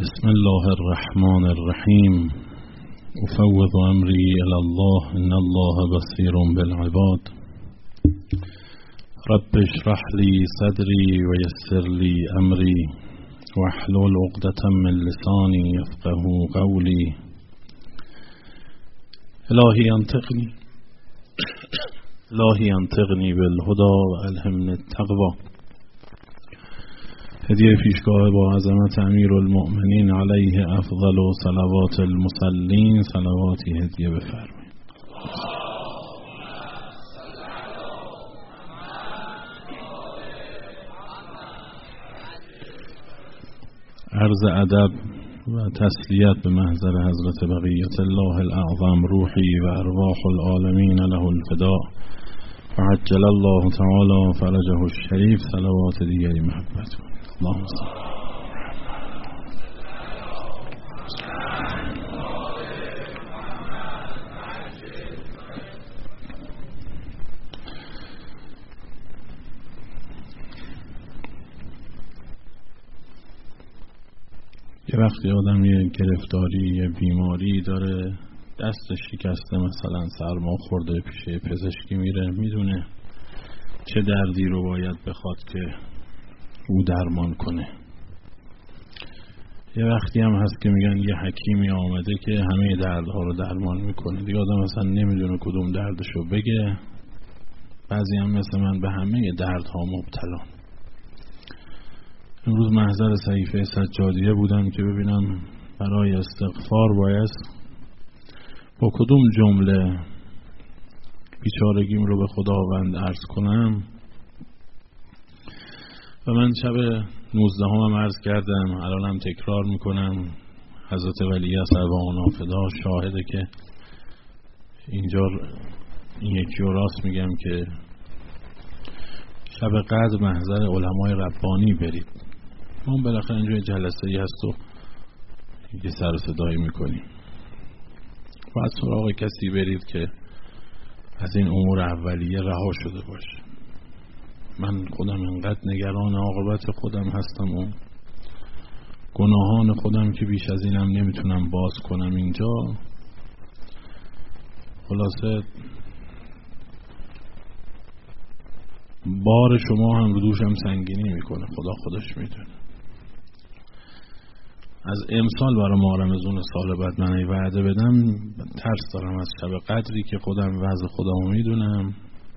بسم الله الرحمن الرحیم. افوض امری الی الله ان الله بصیر بالعباد. رب اشرح لی صدری و یسر لی امری واحلل عقدة من لسانی یفقهوا قولی. الهی انطقنی بالهدى و الهمنی التقوی. هدیه پیشگاه با عظمت امیرالمؤمنین علیه افضل و صلوات المصلین، صلواتی هدیه بفرمایید. عرض ادب و تسلیت به محضر حضرت بقیت الله الاعظم، روحی و ارواح العالمین له الفداء و عجل الله تعالی فرجه الشریف. صلوات دیگری محبت کنید. اللهم صل. یه وقتی آدم یه گرفتاری، یه بیماری داره، دستش شکسته، مثلا سرما خورده، پیش پزشکی میره، میدونه چه دردی رو باید بخواد که او درمان کنه. یه وقتی هم هست که میگن یه حکیمی آمده که همه دردها رو درمان میکنه. دیگه آدم مثلا نمیدونه کدوم دردشو بگه. بعضی هم مثل من به همه دردها مبتلا. امروز محضر صحیفه سجادیه بودم که ببینم برای استغفار باید با کدوم جمله بیچارگیم رو به خداوند عرض کنم. و من شب 19 هم عرض کردم، الانم تکرار میکنم. حضرت ولی ارواحنا فدا شاهده که اینجا این یکی رو راست میگم که شب قدر محضر علمای ربانی برید. ما بالاخره اینجا جلسه ای هست و یه سر صدایی میکنیم. باید سراغ کسی برید که از این امور اولیه رها شده باشه. من خودم اینقدر نگران عاقبت خودم هستم و گناهان خودم که بیش از اینم نمیتونم باز کنم اینجا. خلاصه بار شما هم رو دوشم سنگینی میکنه. خدا خودش میدونه. از امسال برای ماه رمضان سال بعد من وعده بدم، ترس دارم از شب قدری که خودم وضع خودمو میدونم.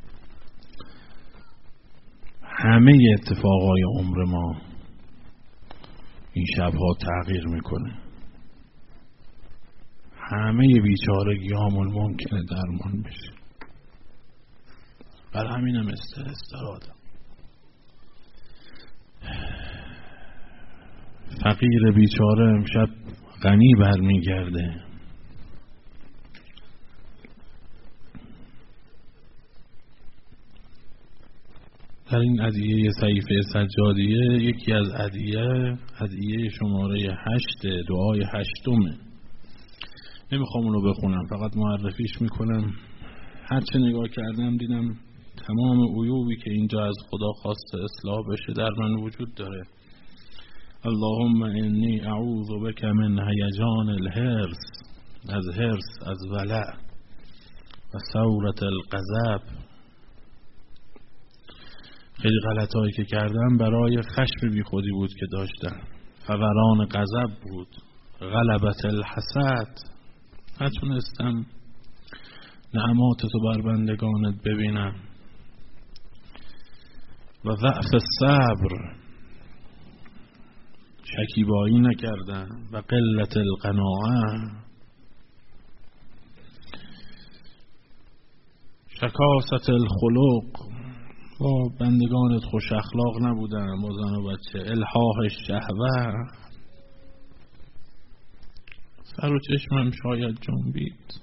همه اتفاقای عمر ما این شبها تغییر میکنه. همه بیچارگی هامون ممکنه درمان بشه. برای همینم استرس دارم. فقیر بیچاره امشب غنی برمیگرده. در این ادعیه صحیفه سجادیه یکی از ادعیه شماره 8 دعای 8. نمیخوام اونو بخونم، فقط معرفیش میکنم. هرچه نگاه کردم دیدم تمام عیوبی که اینجا از خدا خواسته اصلاح بشه در من وجود داره. اللهم انی اعوذ بک من هیجان الحرص، از حرص، از ولع و ثورة الغضب. خیلی غلطایی که کردم برای خشم بی خودی بود که داشتم. فوران غضب بود، غلبت الحسد. نتونستم نعمات تو بر بندگانت ببینم. و ضعف الصبر، شکیبایی نکردم. و قلت القناعه، شکاست الخلق، با بندگانت خوش اخلاق نبودم، با زن و بچه. الحاح الشهوه، سر و چشمم شاید جنبید.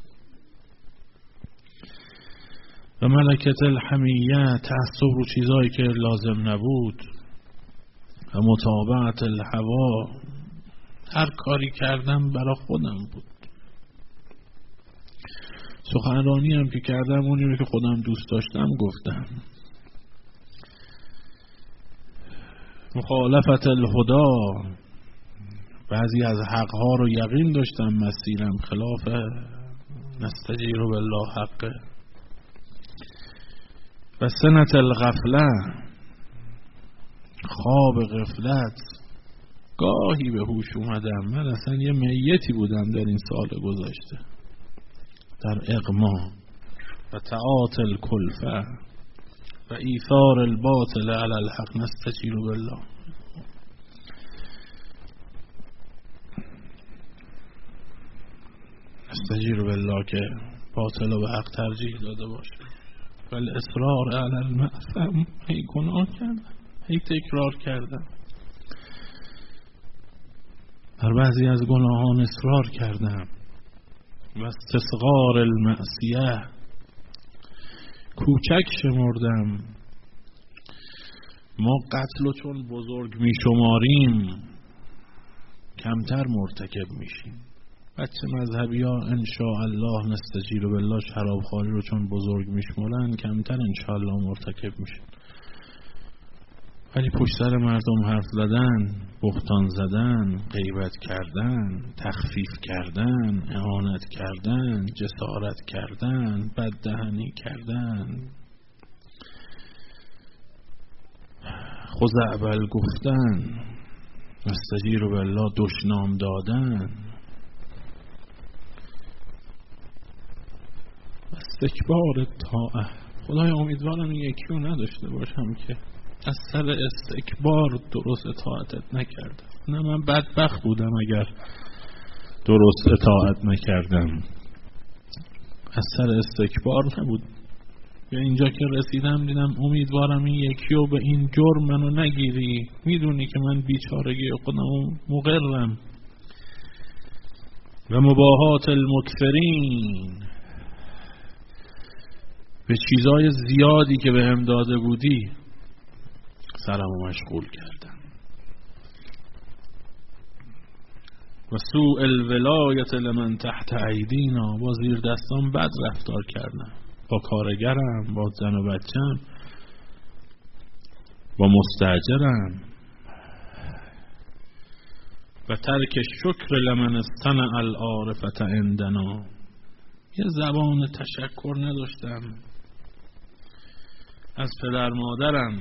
و ملکت الحمیه، تعصب رو چیزایی که لازم نبود. و متابعت الهوا، هر کاری کردم برای خودم بود. سخنرانی هم که کردم اونی رو که خودم دوست داشتم گفتم. مخالفت الهدا، بعضی از حقها رو یقین داشتم مسیرم خلاف نستجیر بالله حقه. و سنت الغفله، خواب غفلت، گاهی به هوش اومدم من اصلا یه میتی بودم در این سال گذشته، در اغما و تعاطل کلفه و ایثار الباطل علی الحق. نستجیر بالله. نستجیر بالله که باطل و به حق ترجیح داده باشه. ولی اصرار علی المعصم، هی گناه کردم، هی تکرار کردم، در بعضی از گناهان اصرار کردم. و استصغار المعصیه، کوچک شمردم. ما قتل رو چون بزرگ می شماریم کمتر مرتکب میشیم. بچه مذهبی ها انشاءالله نستجیر بالله شرابخواری رو چون بزرگ میشمارن کمتر انشاءالله مرتکب میشن. ولی پشت سر مردم حرف زدن، بهتان زدن، غیبت کردن، تخفیف کردن، اهانت کردن، جسارت کردن، بددهنی کردن، خزعبل گفتن، نستجیر بالله دشنام دادن، استکبار طاعه. خدای امیدوارم این یکی رو نداشته باشم که از سر استکبار درست اطاعتت نکردم. نه من بدبخت بودم اگر درست اطاعت نکردم، از سر استکبار نبود. به اینجا که رسیدم دیدم امیدوارم این یکی رو به این جرم منو نگیری، میدونی که من بیچارگی خودم مقرم. و مباهات المکثرین، به چیزای زیادی که به هم داده بودی سرمو مشغول کردم. و سوء الولایت لمن تحت ایدینا، با زیر دستان بد رفتار کردم، با کارگرم، با زن و بچم، با مستاجرم. و ترک شکر لمن استنع العارفة عندنا، یه زبان تشکر نداشتم از پدر مادرم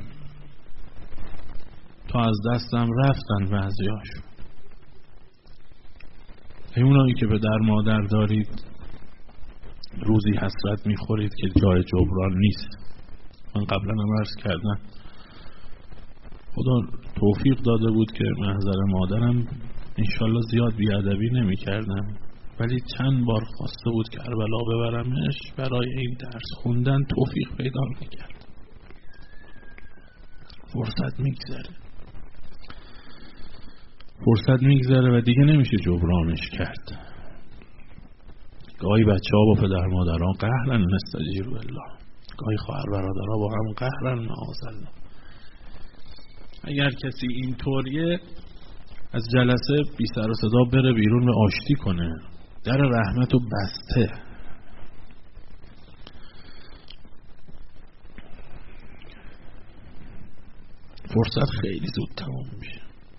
تا از دستم رفتن بعضیاشون. اونایی که پدر مادر دارید روزی حسرت میخورید که جای جبران نیست. من قبلا هم عرض کردم خدا توفیق داده بود که محضر مادرم انشالله زیاد بیادبی نمی کردم، ولی چند بار خواسته بود که کربلا ببرمش برای این درس خوندن، توفیق پیدا نکرد. فرصت میگذره و دیگه نمیشه جبرانش کرد. گاهی بچه ها با پدر مادران قهرن، نستجیر بالله. گاهی خواهر برادرها با هم قهرن، معاذالله. اگر کسی این طوریه از جلسه بی سر و صدا بره بیرون و آشتی کنه، در رحمت و بسته. فرصت خیلی زود تمام میشه.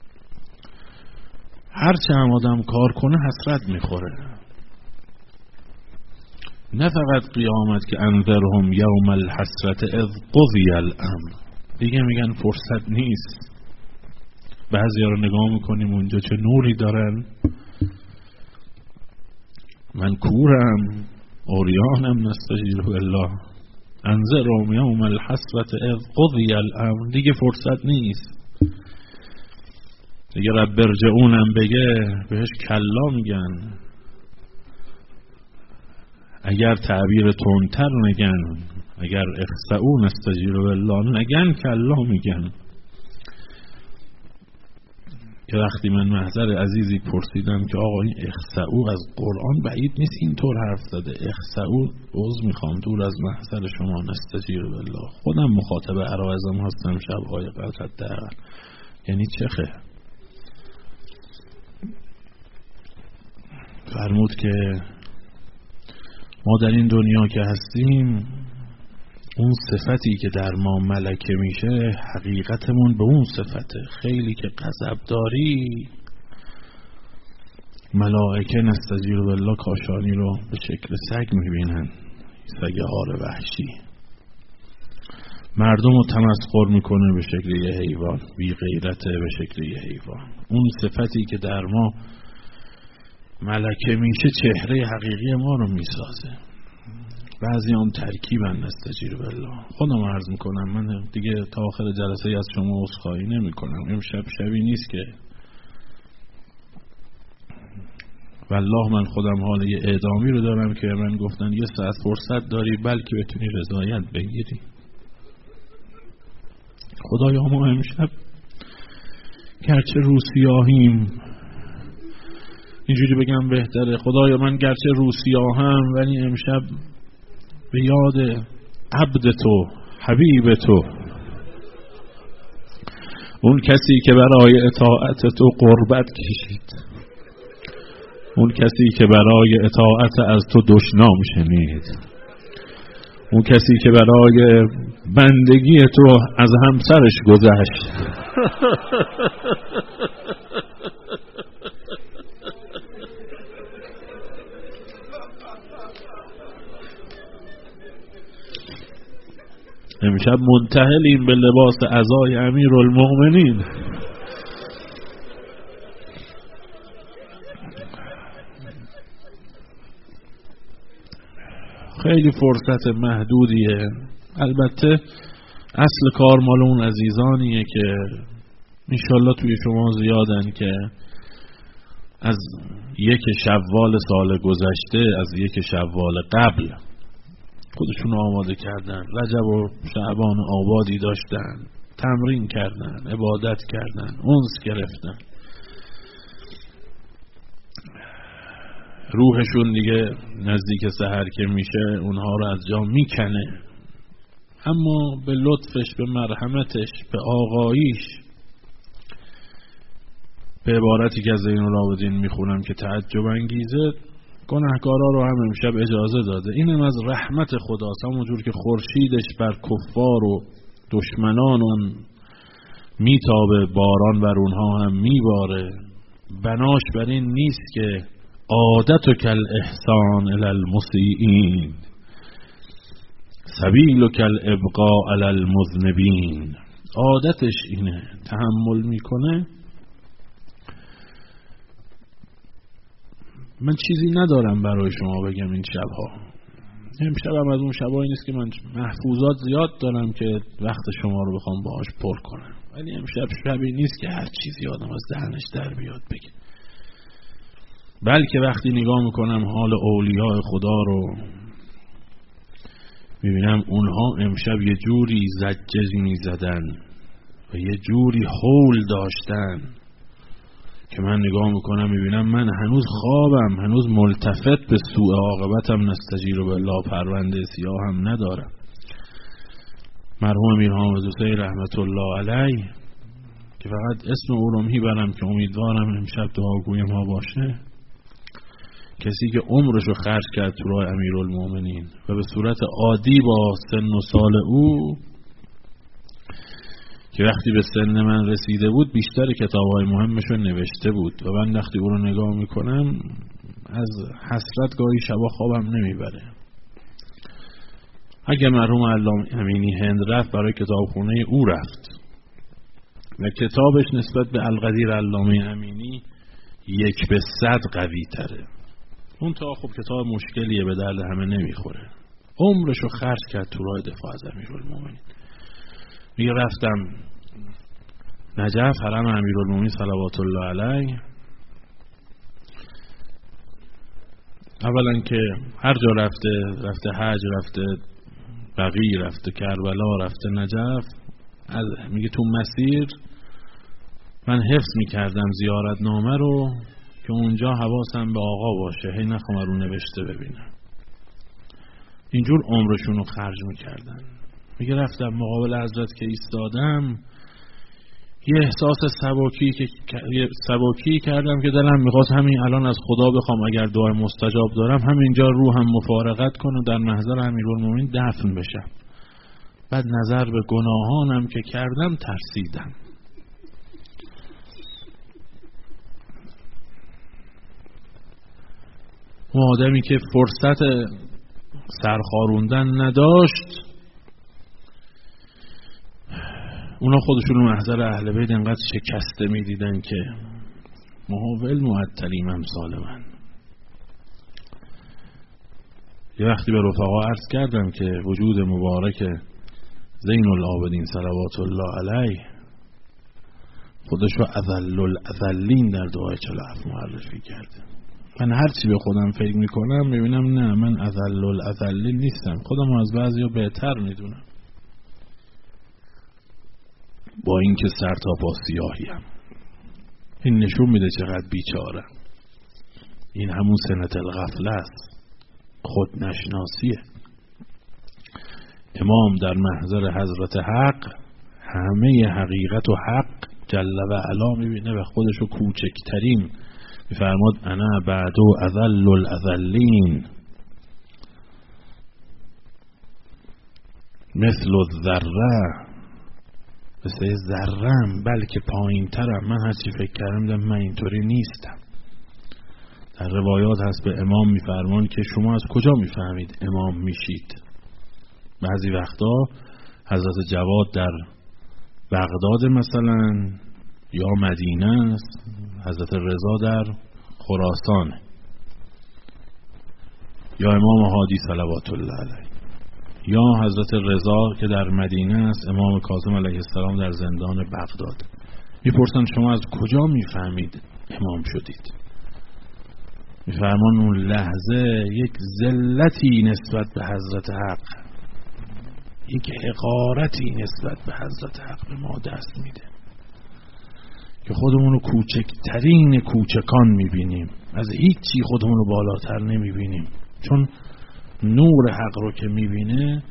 هرچه هم آدم کار کنه حسرت میخوره. نه فقط قیامت که انذرهم یوم الحسرت اذ قضی الامر، دیگه میگن فرصت نیست. بعضی ها رو نگاه میکنیم اونجا چه نوری دارن، من کورم، اوریانم، نستجیر بالله. انذرهم یوم الحسرت اذ قضی الامر، دیگه فرصت نیست. دیگه رب ارجعونم بگه بهش کلا میگن. اگر تعبیر تندتر نگن، اگر اخسئون استجیر بالله نگن، کلا میگن. که وقتی من محضر عزیزی پرسیدم که آقا این اخسئو از قرآن بعید نیست اینطور حرف زده، اخسئو عذر میخوام دور از محضر شما، نستجیر بالله. خودم مخاطب عرایزم هستم شبهای قدر حداقل. یعنی چخه؟ فرمود که ما در این دنیا که هستیم اون صفتی که در ما ملکه میشه حقیقتمون به اون صفته. خیلی که غضب داری ملائکه نستجیر بالله کاشانی رو به شکل سگ میبینن، سگ هار وحشی. مردم رو تمسخر میکنه به شکل یه حیوان، بی غیرته به شکل یه حیوان. اون صفتی که در ما ملکه میشه چهره حقیقی ما رو میسازه. بعضی هم ترکیبن نستجیر بالله. خودم عرض میکنم، من دیگه تا آخر جلسه از شما عذرخواهی نمیکنم. امشب شبی نیست که والله من خودم حال یه اعدامی رو دارم که من گفتن 1 ساعت فرصت داری بلکه بتونی رضایت بگیری. خدایا ما امشب گرچه روسیاهیم، اینجوری بگم بهتره، خدایا من گرچه روسیاهم ولی امشب به یاد عبد تو، حبیب تو، اون کسی که برای اطاعت تو قربت کشید، اون کسی که برای اطاعت از تو دشنام شنید، اون کسی که برای بندگی تو از همسرش گذشت، امشب منتهلیم به لباس عزای امیرالمؤمنین. خیلی فرصت محدودیه. البته اصل کار مال اون عزیزانیه که انشالله توی شما زیادن که از 1 شوال سال گذشته، از 1 شوال قبل خودشون آماده کردن، رجب و شعبان آبادی داشتن، تمرین کردن، عبادت کردن، انس گرفتن، روحشون دیگه نزدیک سحر که میشه اونها رو از جا میکنه. اما به لطفش، به مرحمتش، به آقاییش، به عبارتی که از زین العابدین میخونم که تعجب انگیزه، گناهکارا رو هم امشب اجازه داده. اینم از رحمت خداست. همونجور که خورشیدش بر کفار و دشمنان هم میتابه، باران بر اونها هم میباره، بناش بر این نیست که عادتک الاحسان الی المسیئین سبیلک الابقاء علی المذنبین. عادتش اینه، تحمل میکنه. من چیزی ندارم برای شما بگم این شبها. امشبم از اون شبایی نیست که من محفوظات زیاد دارم که وقت شما رو بخوام باهاش پر کنم، ولی امشب شبی نیست که هر چیزی آدم از دهنش در بیاد بگه. بلکه وقتی نگاه میکنم حال اولیاء خدا رو میبینم اونها امشب یه جوری زجه میزدن و یه جوری حول داشتن که من نگاه میکنم میبینم من هنوز خوابم، هنوز ملتفت به سوء عاقبتم نستجیر بالله پرونده سیاه هم ندارم. مرحوم امیر حامد حسین رحمت الله علیه که فقط اسم او رو میبرم که امیدوارم امشب دعاگوی ما باشه، کسی که عمرشو خرج کرد تو راه امیرالمومنین و به صورت عادی با سن و سال او که وقتی به سن من رسیده بود بیشتر کتاب‌های مهمشو نوشته بود و من وقتی او رو نگاه میکنم از حسرت گاهی شبا خوابم نمیبره. اگه مرحوم علامه امینی هند رفت برای کتابخونه او رفت و کتابش نسبت به القدیر علامه امینی 1/100 قوی تره. اون تا خب کتاب مشکلیه، به درد همه نمیخوره. عمرشو خرج کرد تو راه دفاع از امیرالمومنین. میگه رفتم نجف حرم امیرالمومنین صلوات الله علیه. اولا که هر جا رفته حج، رفته بقیع، رفته کربلا، رفته نجف، میگه تو مسیر من حفظ میکردم زیارتنامه رو که اونجا حواسم به آقا باشه، هی نخوام رو نوشته ببینم. اینجور عمرشون رو خرج میکردن. میگه رفتم مقابل حضرت که ایستادم یه احساس سبکی کردم که دلم میخواست همین الان از خدا بخوام اگر دعای مستجاب دارم همینجا روحم مفارقت کنه در محضر امیرالمومنین دفن بشم. بعد نظر به گناهانم که کردم ترسیدم. اون آدمی که فرصت سرخاروندن نداشت، اونا خودشون رو محضر اهل بیت انقدر شکسته میدیدن که محاول معطلیم امثال من. یه وقتی به رفقا عرض کردم که وجود مبارک زین العابدین صلوات الله علیه خودش رو اذل الاذلین در دعای 47 معرفی کرده. من هرچی به خودم فکر میکنم میبینم نه، من اذل الاذلین نیستم، خودم از بعضیا بهتر میدونم، با اینکه سر تا پا سیاهیم. این نشون میده چقدر بیچارم. این همون سنت الغفله است، خود نشناسیه. امام در محضر حضرت حق همه حقیقت و حق جل و علا میبینه و خودشو کوچکترین میفرماد انا بعدو اذل الاذلین مثل الذره، مثل ذره‌ام بلکه پایین ترم. من هرچی فکر کردم من اینطوری نیستم. در روایات هست به امام میفرمان که شما از کجا میفهمید امام میشید؟ بعضی وقتا حضرت جواد در بغداد مثلا یا مدینه است، حضرت رضا در خراسان، یا امام هادی صلوات الله علیه، یا حضرت رضا که در مدینه است، امام کاظم علیه السلام در زندان بغداد. میپرسن شما از کجا میفهمید امام شدید؟ میفرمان اون لحظه یک ذلتی نسبت به حضرت حق، یک حقارتی نسبت به حضرت حق به ما دست میده که خودمون رو کوچکترین کوچکان میبینیم، از هیچی خودمون رو بالاتر نمیبینیم، چون نور حق رو که میبینه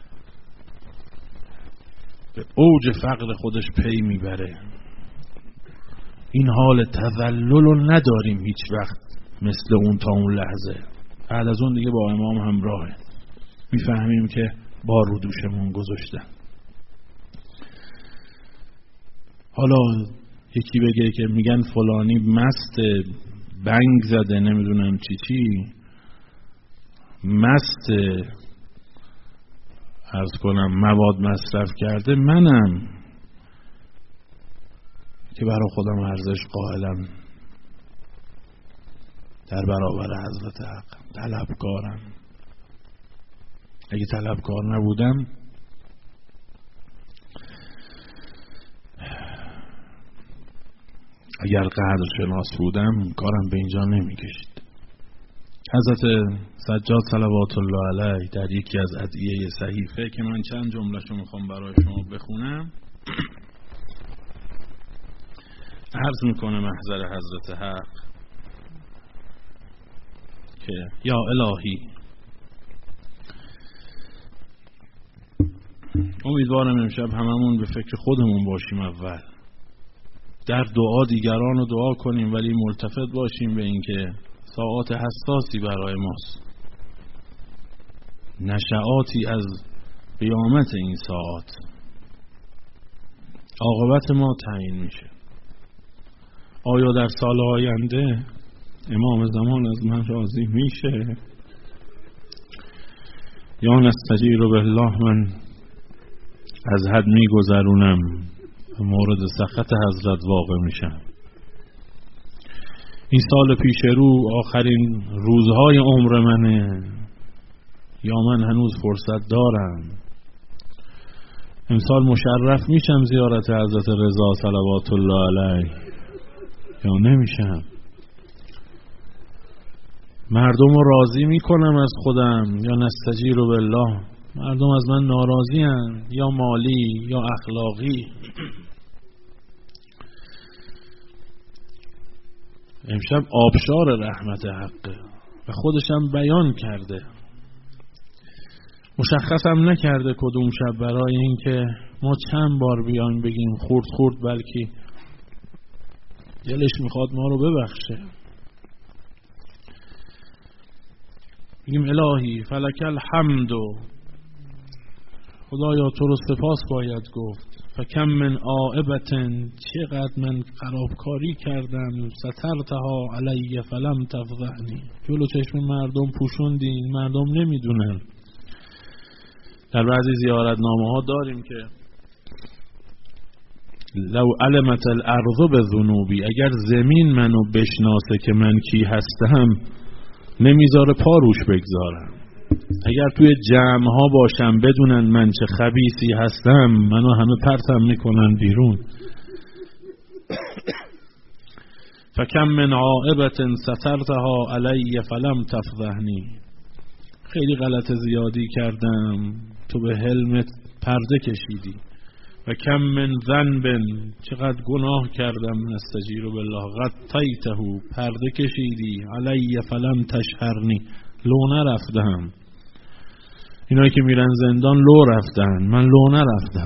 به اوج فقر خودش پی میبره. این حال تذلل رو نداریم هیچ وقت مثل اون تا اون لحظه. بعد از اون دیگه با امام همراهه، میفهمیم که بار رو دوشمون گذاشتن. حالا یکی بگه که میگن فلانی مست بنگ زده نمیدونم چی مست عرض کنم مواد مصرف کرده، منم که برای خودم ارزش قائلم در برابر حضرت حق، طلبکارم. اگه طلبکار نبودم اگر قدر شناس بودم کارم به اینجا نمی کشید. حضرت سجاد صلوات الله علیه در یکی از ادعیه صحیفه که من چند جمله‌شو میخوام برای شما بخونم عرض میکنه محضر حضرت حق که یا الهی، امیدوارم امشب هممون به فکر خودمون باشیم، اول در دعا دیگران رو دعا کنیم ولی ملتفت باشیم به اینکه ساعات حساسی برای ماست، نشعاتی از قیامت این ساعات، عاقبت ما تعیین میشه. آیا در سال آینده امام زمان از من راضی میشه یا نستجیر بالله من از حد میگذرونم مورد سخط حضرت واقع میشم؟ این سال پیش رو آخرین روزهای عمر منه یا من هنوز فرصت دارم؟ امسال مشرف میشم زیارت حضرت رضا صلوات الله علیه یا نمیشم؟ مردم رو راضی میکنم از خودم یا نستجیر بالله مردم از من ناراضی هن، یا مالی یا اخلاقی؟ امشب آبشار رحمت حقه و خودشم بیان کرده، مشخصم نکرده کدوم شب، برای اینکه ما چند بار بیان بگیم خورد خورد بلکه دلش میخواد ما رو ببخشه. بگیم الهی فلک الحمد خدایا تو رو سپاس باید گفت. فکم من عائبة، چقدر من خرابکاری کردم، سترتها علی فلم تفضحنی، جلو چشم مردم پوشوندین، مردم نمیدونن. در بعضی زیارتنامه ها داریم که لو علمت الارض بذنوبی، اگر زمین منو بشناسه که من کی هستم نمیذاره پا روش بگذارم. اگر توی جمع ها باشم بدونن من چه خبیثی هستم منو همه پرتم میکنن بیرون. فکم من عائبة سترتها علی فلم تفضحنی، خیلی غلط زیادی کردم تو به حلمت پرده کشیدی. و کم من ذنب، چقدر گناه کردم، نستجیر بالله غطیته، پرده کشیدی، علی فلم تشهرنی، لو نرفتم. اینایی که میرن زندان لو رفتن، من لو نرفتم.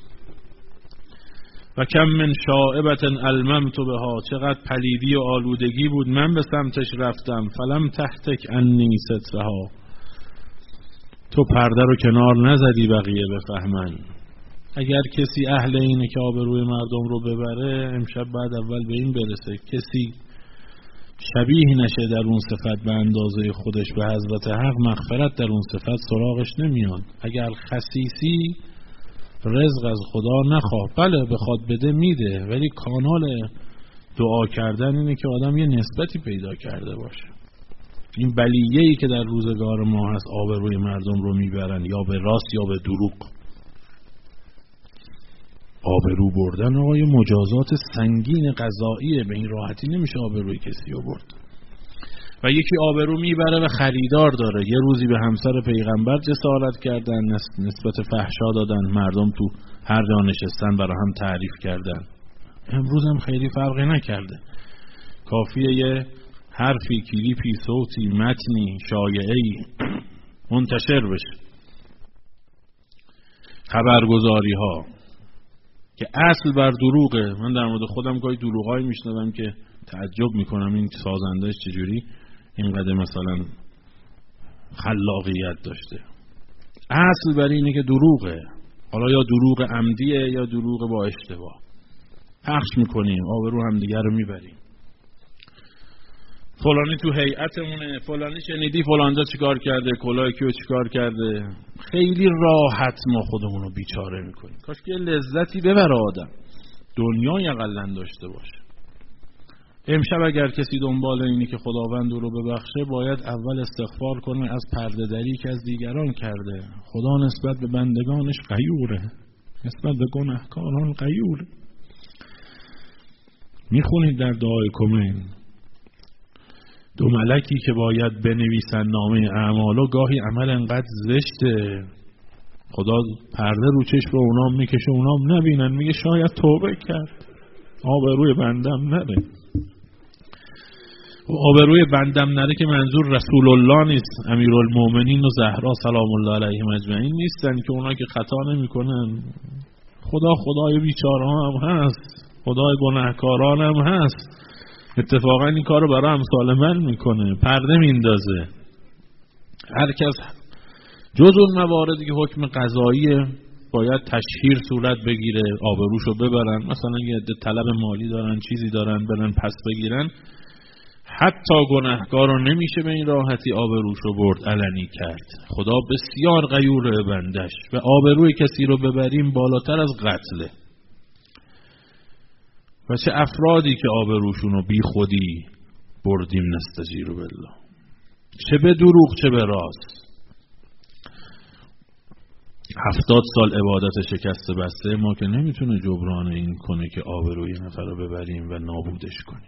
و کم من شائبة الممت بها، چقدر پلیدی و آلودگی بود من به سمتش رفتم، فلم تحتک انی سترها، تو پرده رو کنار نزدی بقیه بفهمن. اگر کسی اهل اینه که آبروی مردم رو ببره، امشب بعد اول به این برسه کسی شبیه نشه در اون صفت به اندازه خودش به حضرت حق، مغفرت در اون صفت سراغش نمیان. اگر خسیسی رزق از خدا نخواه، بله بخواد بده میده، ولی کانال دعا کردن اینه که آدم یه نسبتی پیدا کرده باشه. این بلیه‌ای که در روزگار ما هست، آبروی مردم رو میبرن یا به راست یا به دروغ. آبرو بردن آقای مجازات سنگین قضاییه، به این راحتی نمیشه آبروی کسی رو برد. و یکی آبرو میبره و خریدار داره. یه روزی به همسر پیغمبر جسارت کردن، نسبت فحشا دادن، مردم تو هر جا نشستن برای هم تعریف کردن. امروز هم خیلی فرقی نکرده، کافیه یه حرفی، کلیپی، صوتی، متنی، شایعه‌ای منتشر بشه. خبرگزاری ها که اصل بر دروغه. من در مورد خودم گاهی دروغایی میشنوم که تعجب میکنم این سازندهش چجوری اینقدر مثلا خلاقیت داشته. اصل بر اینه که دروغه، حالا یا دروغ عمدیه یا دروغ با اشتباه. پخش میکنیم، آبرو هم دیگر رو میبریم. فلانی تو هیئتمونه، فلانی شنیدی فلانجا چیکار کرده، کلاه کیو چیکار کرده. خیلی راحت ما خودمون رو بیچاره میکنیم. کاش که لذتی ببره آدم، دنیای اقلن داشته باشه. امشب اگر کسی دنبال اینی که خداوند رو ببخشه، باید اول استغفار کنه از پرده دری که از دیگران کرده. خدا نسبت به بندگانش غیوره، نسبت به گناهکاران غیوره. میخونید در دعای کمین، دو ملکی که باید بنویسن نامه اعمالو، گاهی عمل انقدر زشته خدا پرده رو چشم اونام میکشه، اونام نبینن، میگه شاید توبه کرد، آبروی بندم نره. و آبروی بندم نره که منظور رسول الله نیست، امیرالمومنین و زهرا سلام الله علیهم اجمعین نیستن که اونا که خطا نمیکنن. خدای بیچاره هم هست، خدای گناهکاران هم هست. اتفاقا این کار رو برای امثال من میکنه، پرده میندازه. هر کس جز اون مواردی که حکم قضاییه باید تشهیر صورت بگیره، آبروشو ببرن، مثلا یه عده طلب مالی دارن، چیزی دارن، برن پس بگیرن. حتی گناهکار رو نمیشه به این راحتی آبروشو برد، علنی کرد. خدا بسیار غیور بندش و آبروی کسی رو ببریم بالاتر از قتله. و چه افرادی که آبروشونو بی خودی بردیم، نستجیر بالله، چه به دروغ چه به راست. 70 سال عبادت شکسته بسته ما که نمیتونه جبران این کنه که آبروی نفر رو ببریم و نابودش کنیم.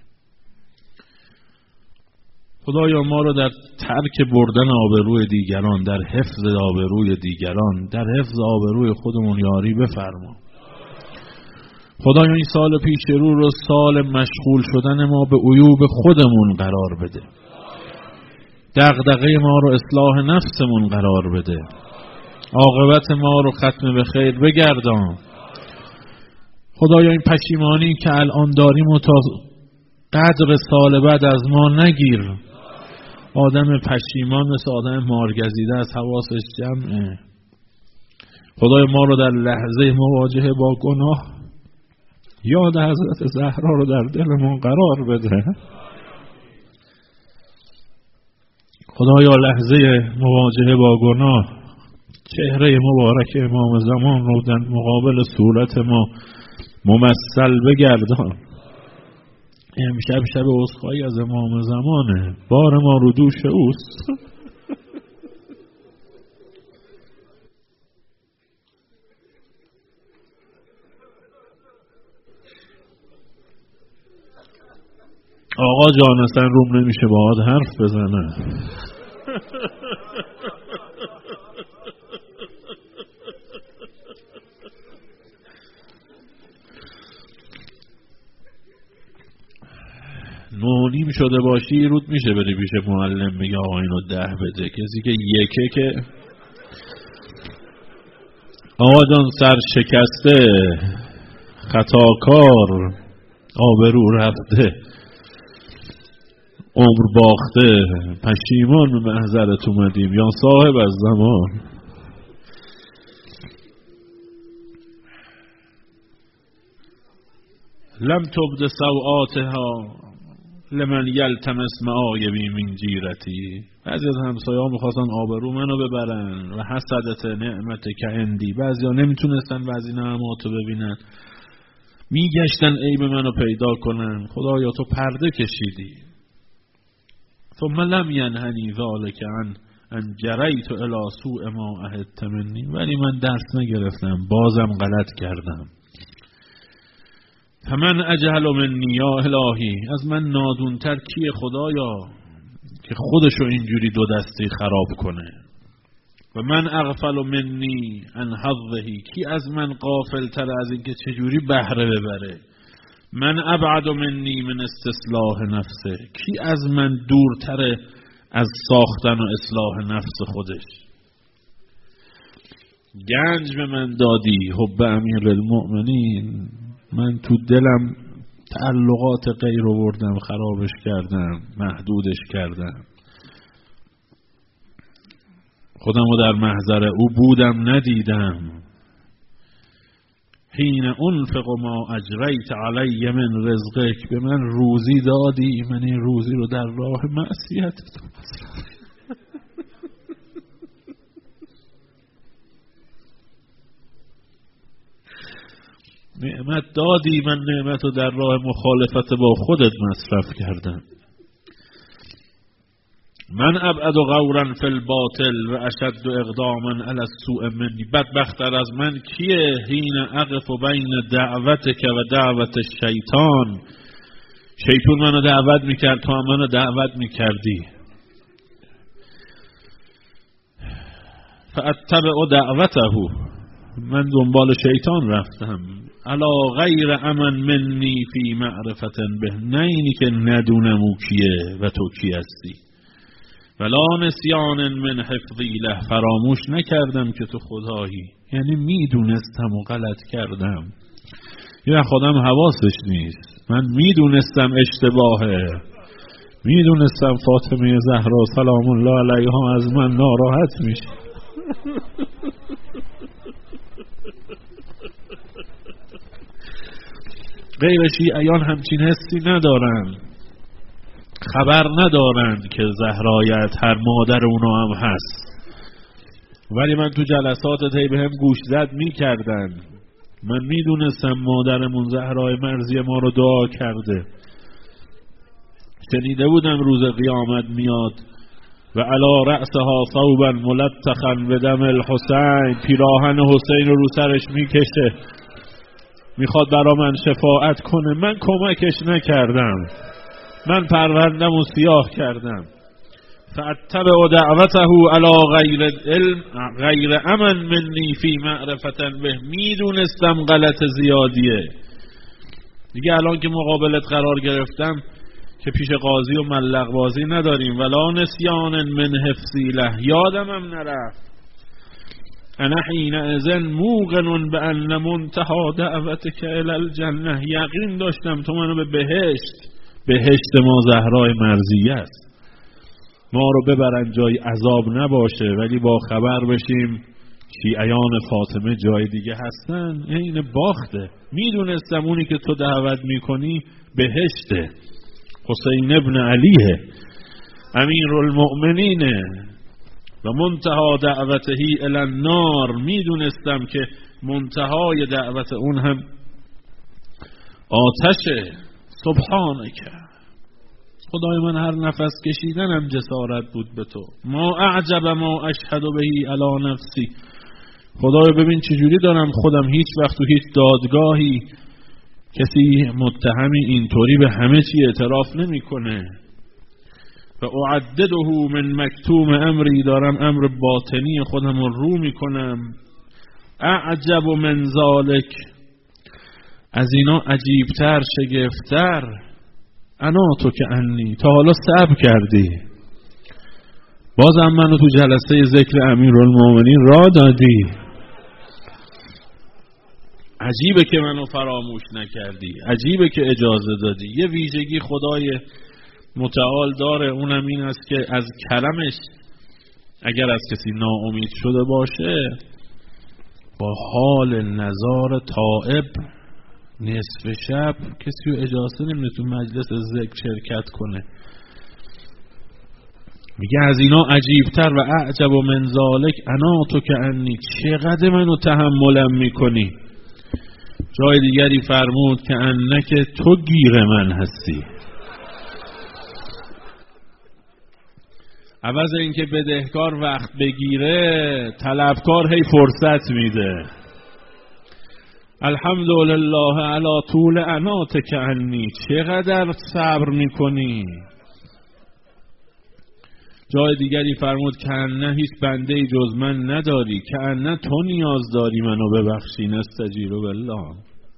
خدایا ما رو در ترک بردن آبروی دیگران، در حفظ آبروی دیگران، در حفظ آبروی خودمون یاری بفرما. خدایا این سال پیش رو سال مشغول شدن ما به عیوب خودمون قرار بده، دغدغه ما رو اصلاح نفسمون قرار بده، عاقبت ما رو ختم به خیر بگردان. خدایا این پشیمانی که الان داریم و تا قدر سال بعد از ما نگیر. آدم پشیمان مثل آدم مارگزیده از حواسش جمعه. خدای ما رو در لحظه مواجهه با گناه یاد حضرت زهرا رو در دلمون قرار بده. خدایا لحظه مواجهه با گناه چهره مبارک امام زمان رو در مقابل صورت ما ممثل بگردان. امشب شب عذرخواهی از امام زمانه، بار ما رو دوش اوست. آقا جان اصلا روم نمیشه باهات حرف بزنه. نونیم شده باشی رود میشه بری پیش معلم بگه آقا اینو 10 بده. کسی که یکه که آقا جان سر شکسته، خطاکار، آبرو رفته، عمر باخته، پشیمان به محضرت اومدیم یا صاحب از زمان. لم تبد سوآتها لمن یلتمس معایبی من جیرتی. بعضی از همسایه‌ها میخواستن آبرو منو ببرن و حسدت نعمت که عندی. بعضیا نمیتونستن بعضی نعماتو ببینن، میگشتن عیب منو پیدا کنن. خدایا تو پرده کشیدی. ثم لم ینهنی ذلک ان جریت الی سوء ما عهدت منی. ولی من دست نگرفتم، بازم غلط کردم. فمن اجهل منی یا الهی. از من نادونتر کیه خدایا که خودشو اینجوری دو دستی خراب کنه. و من اغفل منی عن حظه. کی از من غافل تر از این که چجوری بهره ببره. من ابعد منی من استصلاح نفسه. کی از من دورتر از ساختن و اصلاح نفس خودش. گنج به من دادی حب امیر المؤمنین. من تو دلم تعلقات غیر رو بردم، خرابش کردم، محدودش کردم. خودم رو در محضر او بودم ندیدم. حین انفق ما اجریت علی من رزقک. به من روزی دادی، من این روزی رو در راه معصیت تو مصرف. نعمت دادی، من نعمت رو در راه مخالفت با خودت مصرف کردم. من ابعد غورا فی الباطل و اشد اقداما علی السوء منی. بدبختر از من کیه؟ حین اقف بین دعوتک و دعوت الشیطان. شیطان منو دعوت میکرد، تو هم منو دعوت میکردی. فاتبع دعوته. من دنبال شیطان رفتم. علا غیر امن منی فی معرفت به. نه اینی که ندونم او کیه و تو کی هستی. ولا نسیان من حفظی له. فراموش نکردم که تو خدایی. یعنی میدونستم و غلط کردم. یه خودم حواسش نیست. من میدونستم اشتباهه. میدونستم فاطمه زهرا سلام الله علیها از من ناراحت میشه. غیر شیعیان همچین حسی ندارن، خبر ندارن که زهرای اطهر مادر اونا هم هست. ولی من تو جلسات طی بهم گوش زد میکردن. من میدونستم مادرمون زهرای مرزی ما رو دعا کرده. شنیده بودم روز قیامت میاد و علی رأسها ثوبا ملطخا بدم الحسین. پیراهن حسین رو سرش میکشه، میخواد برا من شفاعت کنه. من کمکش نکردم، من پروندم و سیاه کردم. فاتبع دعوته علی غیر علم غیر امن منی فی معرفت به. میدونستم غلط زیادیه. دیگه الان که مقابلت قرار گرفتم که پیش قاضی و ملق بازی نداریم. ولا نسیان من حفظی له. یادم هم نرفت. انا حینئذ موقن بان منتهی دعوتک الی الجنه. یقین داشتم تو منو به بهشت ما زهرای مرضیه است. ما رو ببرن جای عذاب نباشه، ولی با خبر بشیم شیعیان فاطمه جای دیگه هستن، این باخته. میدونستم اونی که تو دعوت میکنی بهشته، حسین ابن علیه، امیر المؤمنینه و منتها دعوتهی الی النار. میدونستم که منتهای دعوت اون هم آتشه. سبحانک، خدای من هر نفس کشیدنم جسارت بود به تو. ما اعجب ما اشهد بهی علی نفسی. خدای ببین چجوری دارم خودم هیچ وقت و هیچ دادگاهی کسی متهمی اینطوری به همه چی اعتراف نمیکنه. و اعدده من مکتوم امری، دارم امر باطنی خودم رو میکنم. اعجب من ذالک، از اینا عجیبتر، شگفتر. انا تو که انی، تا حالا صبر کردی، بازم منو تو جلسه ذکر امیرالمومنین را دادی. عجیبه که منو فراموش نکردی، عجیبه که اجازه دادی. یه ویژگی خدای متعال داره، اونم این است که از کرمش اگر از کسی ناامید شده باشه با حال نزار تائب نصف شب کسی رو اجازه نمیده تو مجلس ذکر شرکت کنه. میگه از اینا عجیبتر و اعجب و من ذالک انا تو که انی، چقدر منو تحملم میکنی. جای دیگری فرمود که انک تو گیر من هستی. عوض اینکه بدهکار وقت بگیره، طلبکار هی فرصت میده. الحمدلله علی طول اناتک عنی، چقدر صبر میکنی. جای دیگری فرمود که نه هیچ بنده جز من نداری، که نه تو نیاز داری منو ببخشی. نستجیر بالله،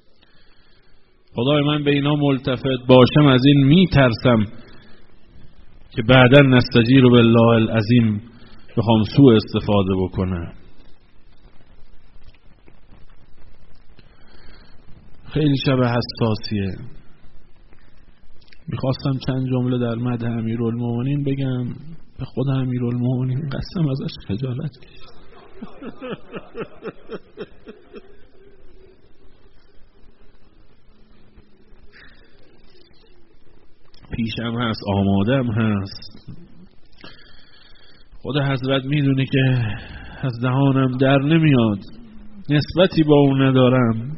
خدای من به اینا ملتفت باشم از این میترسم که بعدا نستجیر بالله العظیم بخوام سوء استفاده بکنم. خیلی شب حساسیه. میخواستم چند جمله در مدح امیرالمومنین بگم، به خود امیرالمومنین قسم ازش خجالت کشید. پیشم هست، آمادم هست. خود حضرت میدونه که از دهانم در نمیاد، نسبتی با اون ندارم.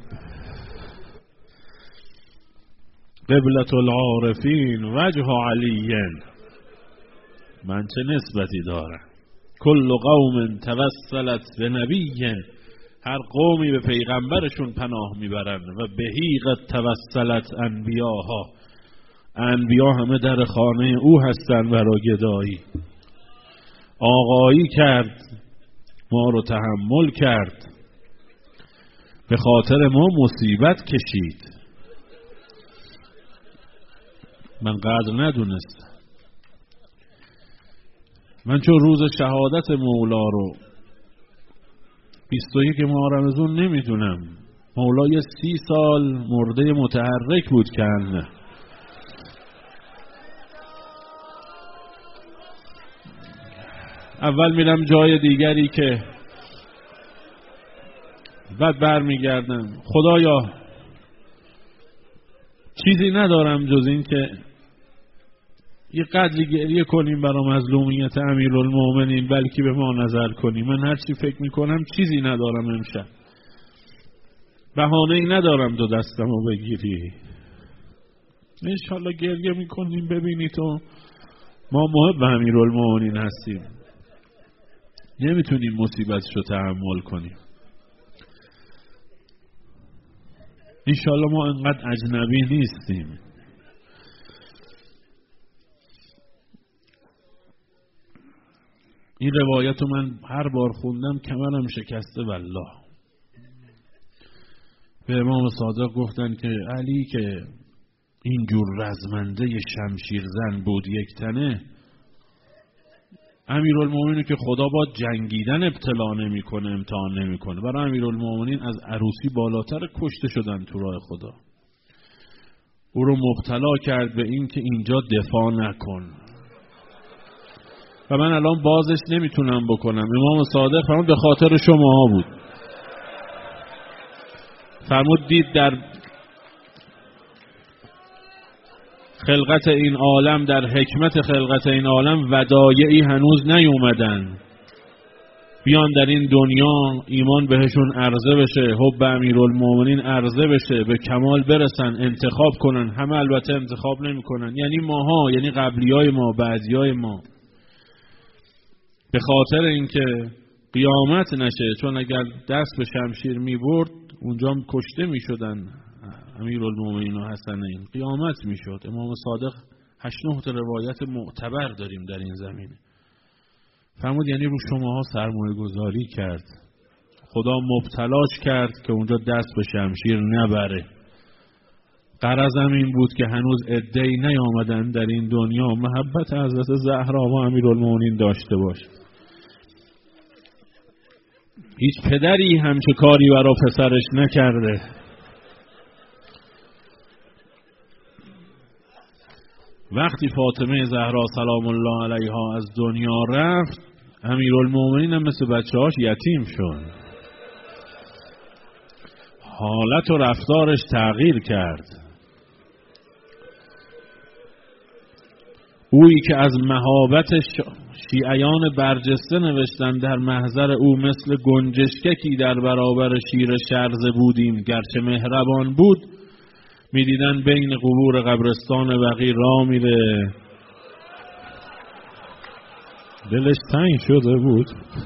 قبلة العارفین وجه علی، من چه نسبتی دارم؟ کل قوم توسلت به نبی، هر قومی به پیغمبرشون پناه میبرن. و بهی قد توسلت انبیاها، انبیا همه در خانه او هستن برای گدایی. آقایی کرد، ما رو تحمل کرد، به خاطر ما مصیبت کشید. من قدر ندونستم. من چون روز شهادت مولا رو 21 ماه رمضان نمیدونم، مولا 30 سال مرده متحرک بود که نه. اول میرم جای دیگری که بعد برمیگردم. خدایا چیزی ندارم جز این که یه قدری گریه کنیم برای مظلومیت امیرالمومنین، بلکه به ما نظر کنیم. من هر چی فکر میکنم چیزی ندارم امشب، بهانه‌ای ندارم دو دستمو بگیری. انشالله گریه میکنیم ببینی تو ما محب امیرالمومنین هستیم، نمیتونیم مصیبتشو تحمل کنیم. انشالله ما انقدر اجنبی نیستیم. این روایتو من هر بار خوندم کمرم شکسته والله. به امام صادق گفتن که علی که اینجور رزمنده شمشیر زن بود یک تنه، امیرالمومنین که خدا با جنگیدن ابتلا نمیکنه، امتحان نمیکنه. برای امیرالمومنین از عروسی بالاتر کشته شدن تو راه خدا. او رو مبتلا کرد به این که اینجا دفاع نکن. و من الان بازش نمیتونم بکنم. امام صادق فرمود به خاطر شماها بود. فرمود دید در خلقت این عالم، در حکمت خلقت این عالم ودایعی هنوز نیومدن، بیان در این دنیا ایمان بهشون عرضه بشه، حب امیرالمومنین عرضه بشه، به کمال برسن، انتخاب کنن. همه البته انتخاب نمی کنن، یعنی ماها، یعنی قبلیای ما، بعدیای ما. به خاطر اینکه قیامت نشه، چون اگر دست به شمشیر می برد اونجا کشته می شدن امیرالمومنین و حسنین، قیامت می شد. امام صادق 8-9 روایت معتبر داریم در این زمینه. فرمود یعنی رو شماها سرمایه گذاری کرد، خدا مبتلاش کرد که اونجا دست به شمشیر نبره. غرضم این بود که هنوز عده‌ای نیامدن در این دنیا محبت حضرت زهرا و امیرالمومنین داشته باشه. هیچ پدری همچه کاری برای پسرش نکرده. وقتی فاطمه زهرا سلام الله علیها از دنیا رفت، امیرالمومنین هم مثل بچه‌هاش یتیم شد. حالت و رفتارش تغییر کرد. اویی که از مهابت شیعیان برجسته نوشتن در محضر او مثل گنجشککی در برابر شیر شرزه بودیم گرچه مهربان بود، میدیدن بین قبور قبرستان بقیع راه میره، دلش تنگ شده بود.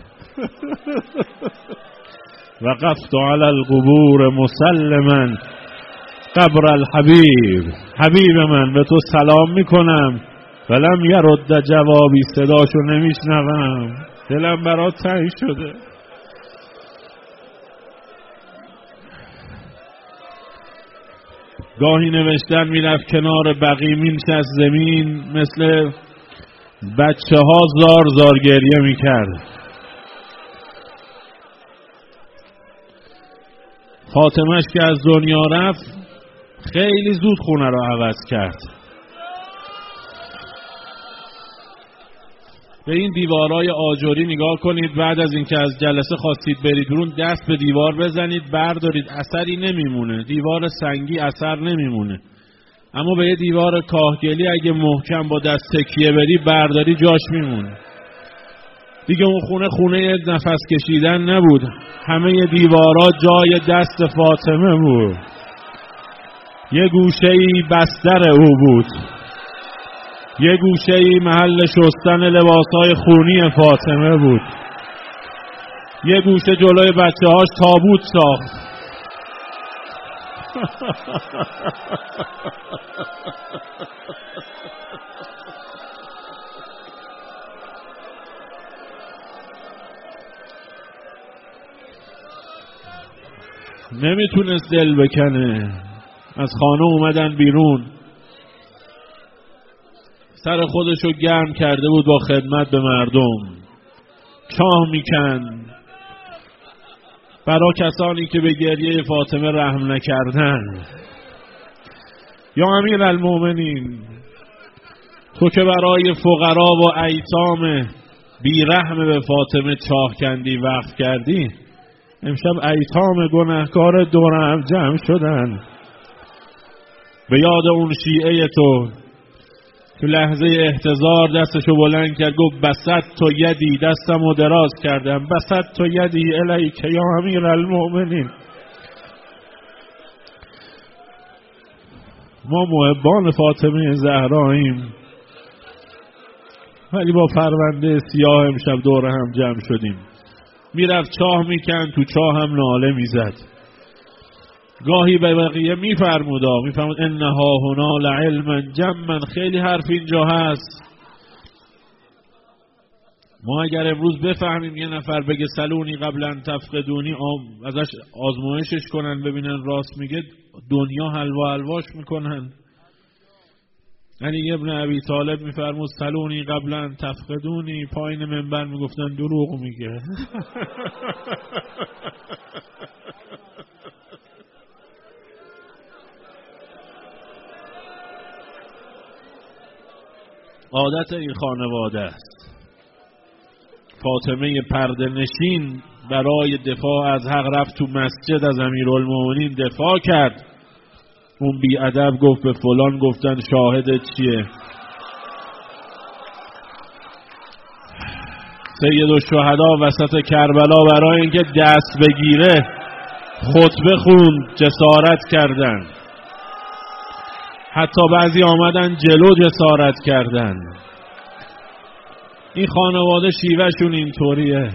وقفت علی القبور مسلما قبر الحبیب، حبیب من به تو سلام میکنم، ولم یرد جوابی، صداشو نمیشنوم، دلم برات تنگ شده. گاهی نوشتن میرفت کنار بقیع مینشست زمین، مثل بچه ها زار زار گریه میکرد. فاطمهش که از دنیا رفت خیلی زود خونه رو عوض کرد. به این دیوارای آجری نگاه کنید، بعد از اینکه از جلسه خواستید برید برون دست به دیوار بزنید بردارید، اثری نمیمونه. دیوار سنگی اثر نمیمونه، اما به یه دیوار کاهگلی اگه محکم با دست تکیه بدی برداری جاش میمونه. دیگه اون خونه نفس کشیدن نبود، همه دیوارا جای دست فاطمه بود. یه گوشه‌ای بستر او بود، یه گوشه‌ای محل شستن لباسهای خونی فاطمه بود، یه گوشه جلوی بچه‌هاش تابوت ساخت. نمیتونست دل بکنه. از خانه اومدن بیرون، سر خودشو گرم کرده بود با خدمت به مردم، چاه میکن برای کسانی که به گریه فاطمه رحم نکردن. یا امیرالمومنین، تو که برای فقرا و ایتام بیرحم به فاطمه چاه کندی، وقف کردی، امشب ایتام گناهکار دورم جمع شدن به یاد اون شیعه تو. تو لحظه احتضار دستشو بلند کرد، گفت بسط تو یدی، دستمو دراز کردم، بسط تو یدی الیک یا امیرالمومنین. ما محبان فاطمه زهراییم، ولی با فرونده سیاه امشب دور هم جمع شدیم. میرفت چاه میکن، تو چاه هم ناله میزد. گاهی به بقیه میفرمود انها هنا لعلما جما، خیلی حرف اینجا هست. ما اگر امروز بفهمیم یه نفر بگه سلونی قبلا تفقدونی، ازش آزمایشش کنن ببینن راست میگه، دنیا حلواش میکنن. یعنی ابن ابی طالب میفرمود سلونی قبلا تفقدونی، پایین منبر میگفتن دروغ میگه. عادت این خانواده است. فاطمه پرده نشین برای دفاع از حق رفت تو مسجد از امیرالمومنین دفاع کرد. اون بیادب گفت به فلان گفتن شاهدت چیه؟ سید الشهدا وسط کربلا برای اینکه دست بگیره خطبه خوند، جسارت کردن. حتی بعضی آمدن جلو جسارت کردن. این خانواده شیوهشون اینطوریه،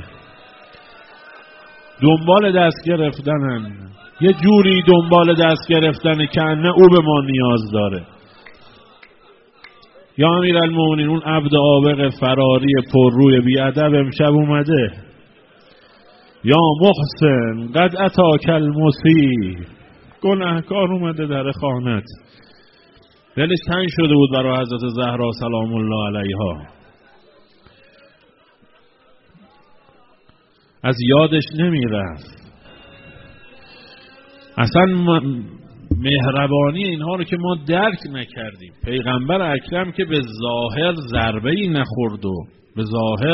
دنبال دست گرفتنن، یه جوری دنبال دست گرفتنه که نه او به ما نیاز داره. یا امیرالمومنین اون عبد آبق فراری پرروی بیادب امشب اومده. یا محسن قد اتاک المسیء، گناهکار اومده در خانت. دلش تنگ شده بود برای حضرت زهرا سلام الله علیها، از یادش نمیرفت. اصلا مهربانی اینها رو که ما درک نکردیم. پیغمبر اکرم که به ظاهر ضربه‌ای نخورد و به ظاهر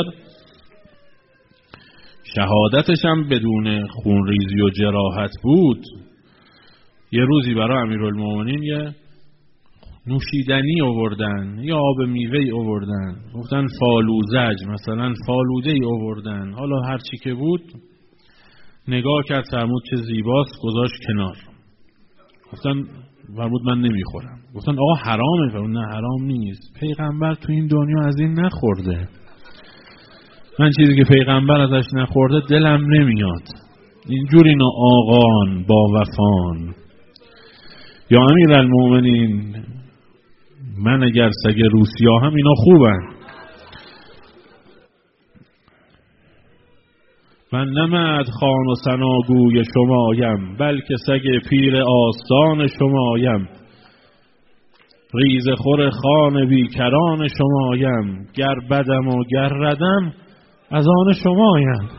شهادتش هم بدون خونریزی و جراحت بود، یه روزی برای امیرالمومنین یه نوشیدنی آوردن، یا آب میوه‌ای آوردن، گفتن فالوزج مثلا فالوده‌ای آوردن، حالا هر چی که بود نگاه کرد، فرمود چه زیباست، گذاشت کنار. گفتن فرمود من نمیخورم. گفتن آقا حرامه. فرمود نه حرام نیست، پیغمبر تو این دنیا از این نخورده، من چیزی که پیغمبر ازش نخورده دلم نمیاد. اینجور اینا آقان با وفان. یا امیرالمومنین من اگر سگ روسیا هم اینا خوبن، من نه خان و ثناگوی شمایم، بلکه سگ پیر آستان شمایم. ریز خور خان بیکران شمایم، گر بدم و گر ردم از آن شمایم.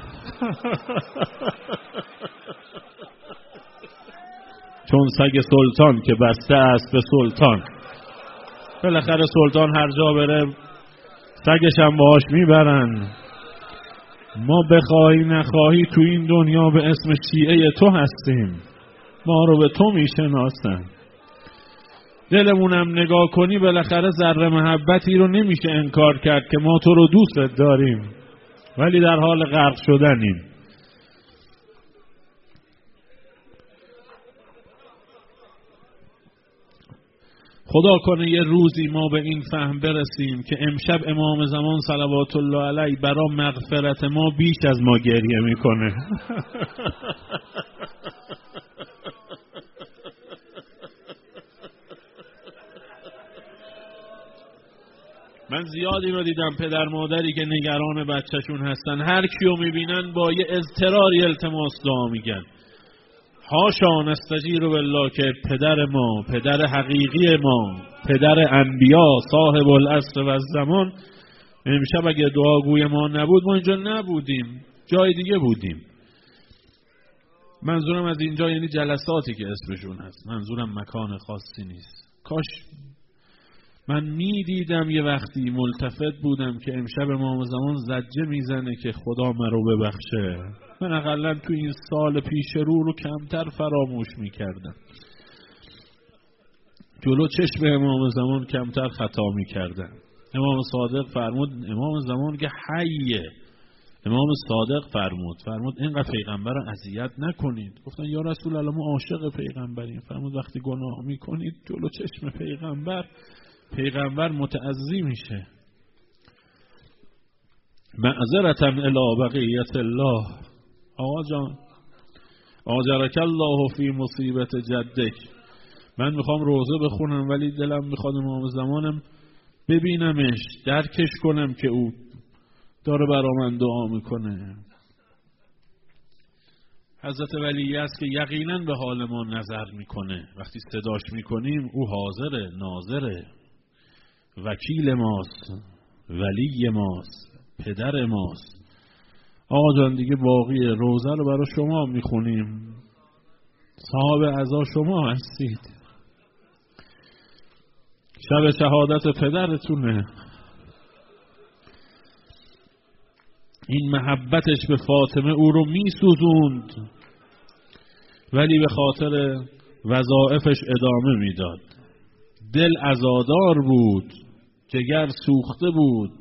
چون سگ سلطان که بسته است به سلطان. بالاخره سلطان هر جا بره سگش هم باهاش میبرن. ما بخواهی نخواهی تو این دنیا به اسم شیعه تو هستیم، ما رو به تو میشناسن. دلمونم نگاه کنی بالاخره ذره محبتی رو نمیشه انکار کرد که ما تو رو دوست داریم، ولی در حال غرق شدنیم. خدا کنه یه روزی ما به این فهم برسیم که امشب امام زمان صلوات الله علیه برای مغفرت ما بیش از ما گریه میکنه. من زیادی رو دیدم پدر مادری که نگران بچهشون هستن، هر کیو میبینن با یه اضطراری التماس دعا میگن. حاشا نستجیر بالله که پدر ما، پدر حقیقی ما، پدر انبیا، صاحب العصر و الزمان، امشب اگه دعاگوی ما نبود ما اینجا نبودیم، جای دیگه بودیم. منظورم از اینجا یعنی جلساتی که اسمشون هست، منظورم مکان خاصی نیست. کاش من میدیدم یه وقتی ملتفت بودم که امشب امام زمان زجه میزنه که خدا مرا ببخشه، من اقلا تو این سال پیش رو کمتر فراموش میکردم، جلو چشم امام زمان کمتر خطا میکردم. امام صادق فرمود، امام زمان که حیه، امام صادق فرمود اینقدر پیغمبر رو اذیت نکنید. گفتن یا رسول الله ما عاشق پیغمبریم. فرمود وقتی گناه میکنید جلو چشم پیغمبر متعزی میشه. معذرة الی بقیت الله. آقا جان آجرک الله فی مصیبت جدک. من میخوام روزه بخونم ولی دلم میخواد امام زمانم ببینمش، درکش کنم که او داره برا من دعا میکنه. حضرت ولی است که یقینا به حال ما نظر میکنه. وقتی صداش میکنیم او حاضره، ناظره، وکیل ماست، ولی ماست، پدر ماست. آقا جان دیگه باقی روزه رو برای شما میخونیم، صاحب عزا شما هستید، شب شهادت پدرتونه. این محبتش به فاطمه او رو میسوزوند، ولی به خاطر وظایفش ادامه میداد. دل عزادار بود، جگر سوخته بود،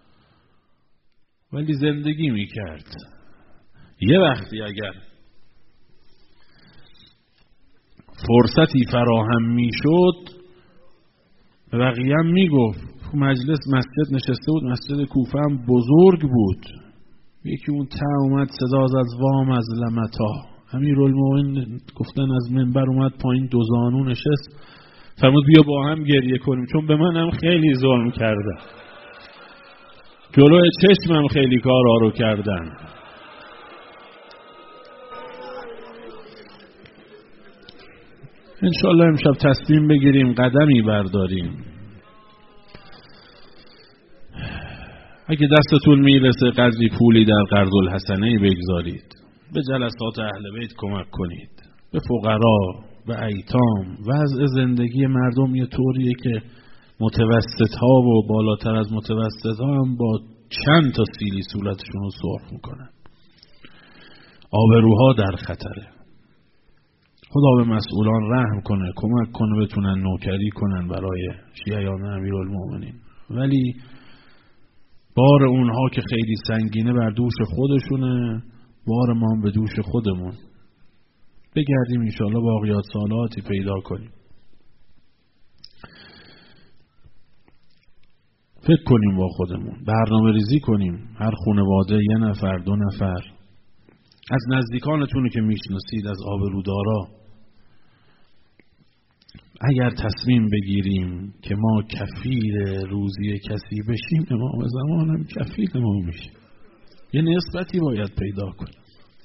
ولی زندگی میکرد. یه وقتی اگر فرصتی فراهم میشد به بقیه هم میگفت. تو مجلس مسجد نشسته بود، مسجد کوفه هم بزرگ بود. یکی اون اومد صدا از وام از لمتا، امیرالمومنین گفتن از منبر اومد پایین، دو زانو نشست، فرمود بیا با هم گریه کنیم، چون به منم خیلی ظلم کردن، جلوی چشمم خیلی کارا رو کردن. انشالله امشب تصمیم بگیریم قدمی برداریم. اگه دستتون میرسه قدری پولی در قرض الحسنه بگذارید، به جلسات اهل بیت کمک کنید، به فقرا، به ایتام. وضع زندگی مردم یه طوریه که متوسط ها و بالاتر از متوسط ها هم با چند تا سیلی صورتشون رو سرخ میکنن. آبروها در خطره. خدا به مسئولان رحم کنه، کمک کنه بتونن نوکری کنن برای شیعیان امیرالمومنین، ولی بار اونها که خیلی سنگینه بر دوش خودشونه، بار ما هم به دوش خودمون. بگردیم انشاءالله باقیات سالاتی پیدا کنیم. فکر کنیم با خودمون، برنامه ریزی کنیم. هر خانواده یه نفر، دو نفر از نزدیکانتونی که میشناسید، از آبرودارا، اگر تصمیم بگیریم که ما کفیل روزی کسی بشیم، امام زمان هم کفیل ما میشه. یه نسبتی باید پیدا کنیم.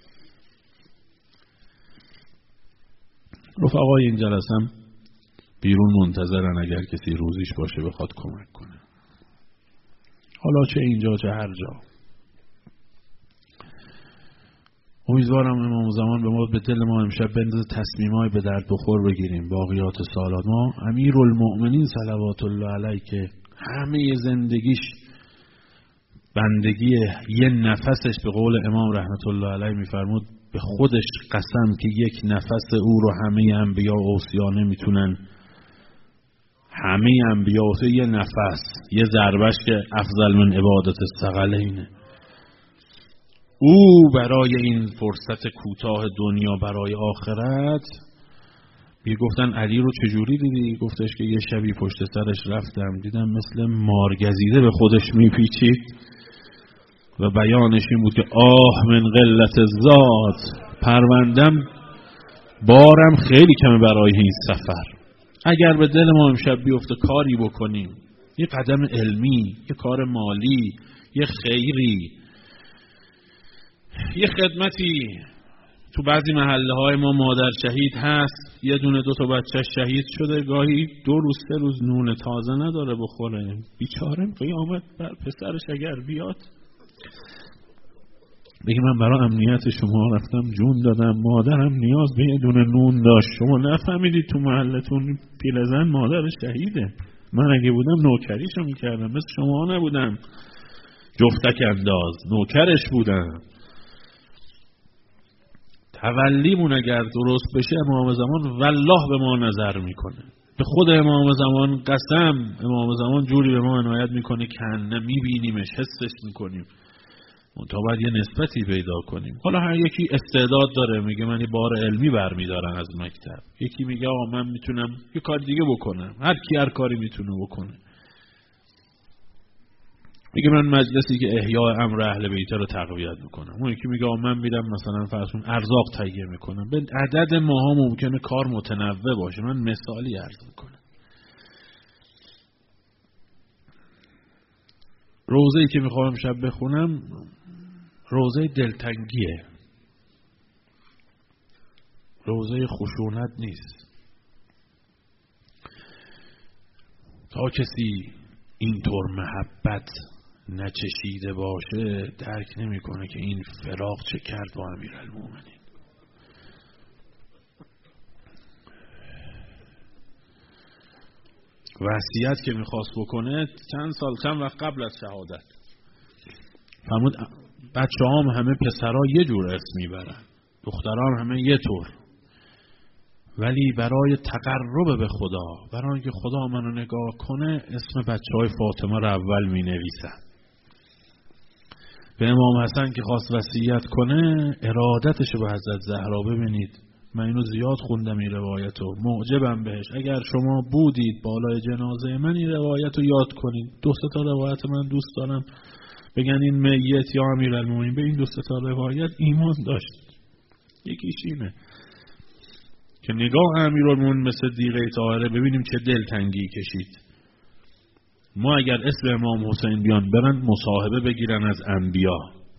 رفقای این جلسم بیرون منتظرن، اگر کسی روزیش باشه بخواد کمک کنه، حالا چه اینجا چه هر جا. امیدوارم امام زمان به دل ما امشب بندازه تصمیمای به درد بخور بگیریم. باقیات سالات ما امیرالمؤمنین صلوات الله علیه که همه زندگیش بندگی یه نفسش، به قول امام رحمت الله علیه میفرمود به خودش قسم که یک نفس او رو همه انبیا و اوصیا نمیتونن. همه انبیا و یه نفس، یه ضربش که افضل من عبادت الثقلین. او برای این فرصت کوتاه دنیا برای آخرت، گفتن علی رو چجوری دیدی؟ گفتش که یه شبی پشت سرش رفتم، دیدم مثل مارگزیده به خودش میپیچید و بیانش این بود که آه من قلت ذات، پروندم بارم خیلی کمه برای این سفر. اگر به دل ما امشب بیفته کاری بکنیم، یه قدم علمی، یه کار مالی، یه خیری، یه خدمتی. تو بعضی محله های ما مادر شهید هست، یه دونه دو تا بچه شهید شده، گاهی 2 روز 3 روز نون تازه نداره بخوره. بیچاره قیامت بر پسرش اگر بیاد بگه من برای امنیت شما رفتم جون دادم، مادرم نیاز به یه دونه نون داشت، شما نفهمیدید تو محلتون پیرزن مادرش شهیده، من اگه بودم نوکریشو میکردم، مثل شما نبودم جفتک انداز، نوکرش بودم. تولیمون اگر درست بشه امام زمان والله به ما نظر میکنه. به خود امام زمان قسم، امام زمان جوری به ما عنایت میکنه که میبینیمش، حسش میکنیم. منتها باید یه نسبتی پیدا کنیم. حالا هر یکی استعداد داره، میگه من یه بار علمی برمیدارم از مکتب، یکی میگه آقا من میتونم یه کار دیگه بکنم. هر کی هر کاری میتونه بکنه. میگه من مجلسی که احیاء امر اهل بیت رو تقویت میکنم، اون یکی میگه من میرم مثلا فرضون ارزاق تهیه میکنم. به عدد ماها ممکنه کار متنوع باشه. من مثالی عرض میکنم. روزه‌ای که میخوام شب بخونم روزه دلتنگیه، روزه خشونت نیست. تا کسی اینطور محبت نچشیده باشه درک نمیکنه که این فراق چه کرد با امیرالمومنین. وصیت که میخواست بکنه چند وقت قبل از شهادت فرمود بچه هم همه پسرها یه جور اسم میبرن، دخترها هم همه یه طور، ولی برای تقرب به خدا، برای اینکه خدا منو نگاه کنه، اسم بچه های فاطمه رو اول می نویسن. به امام حسن که خواست وصیت کنه، ارادتشو به حضرت زهرا ببینید. من اینو زیاد خوندم این روایتو، معجبم بهش. اگر شما بودید بالای جنازه من این روایتو یاد کنید. 2 تا روایت من دوست دارم بگن این میت یا امیرالمومنین به این 2 تا روایت ایمان داشت. یکیش اینه که نگاه امیرالمومنین مثل دیقه طاهره ببینیم چه دلتنگی کشید. ما اگر اسم امام حسین بیان برن مصاحبه بگیرن از انبیا،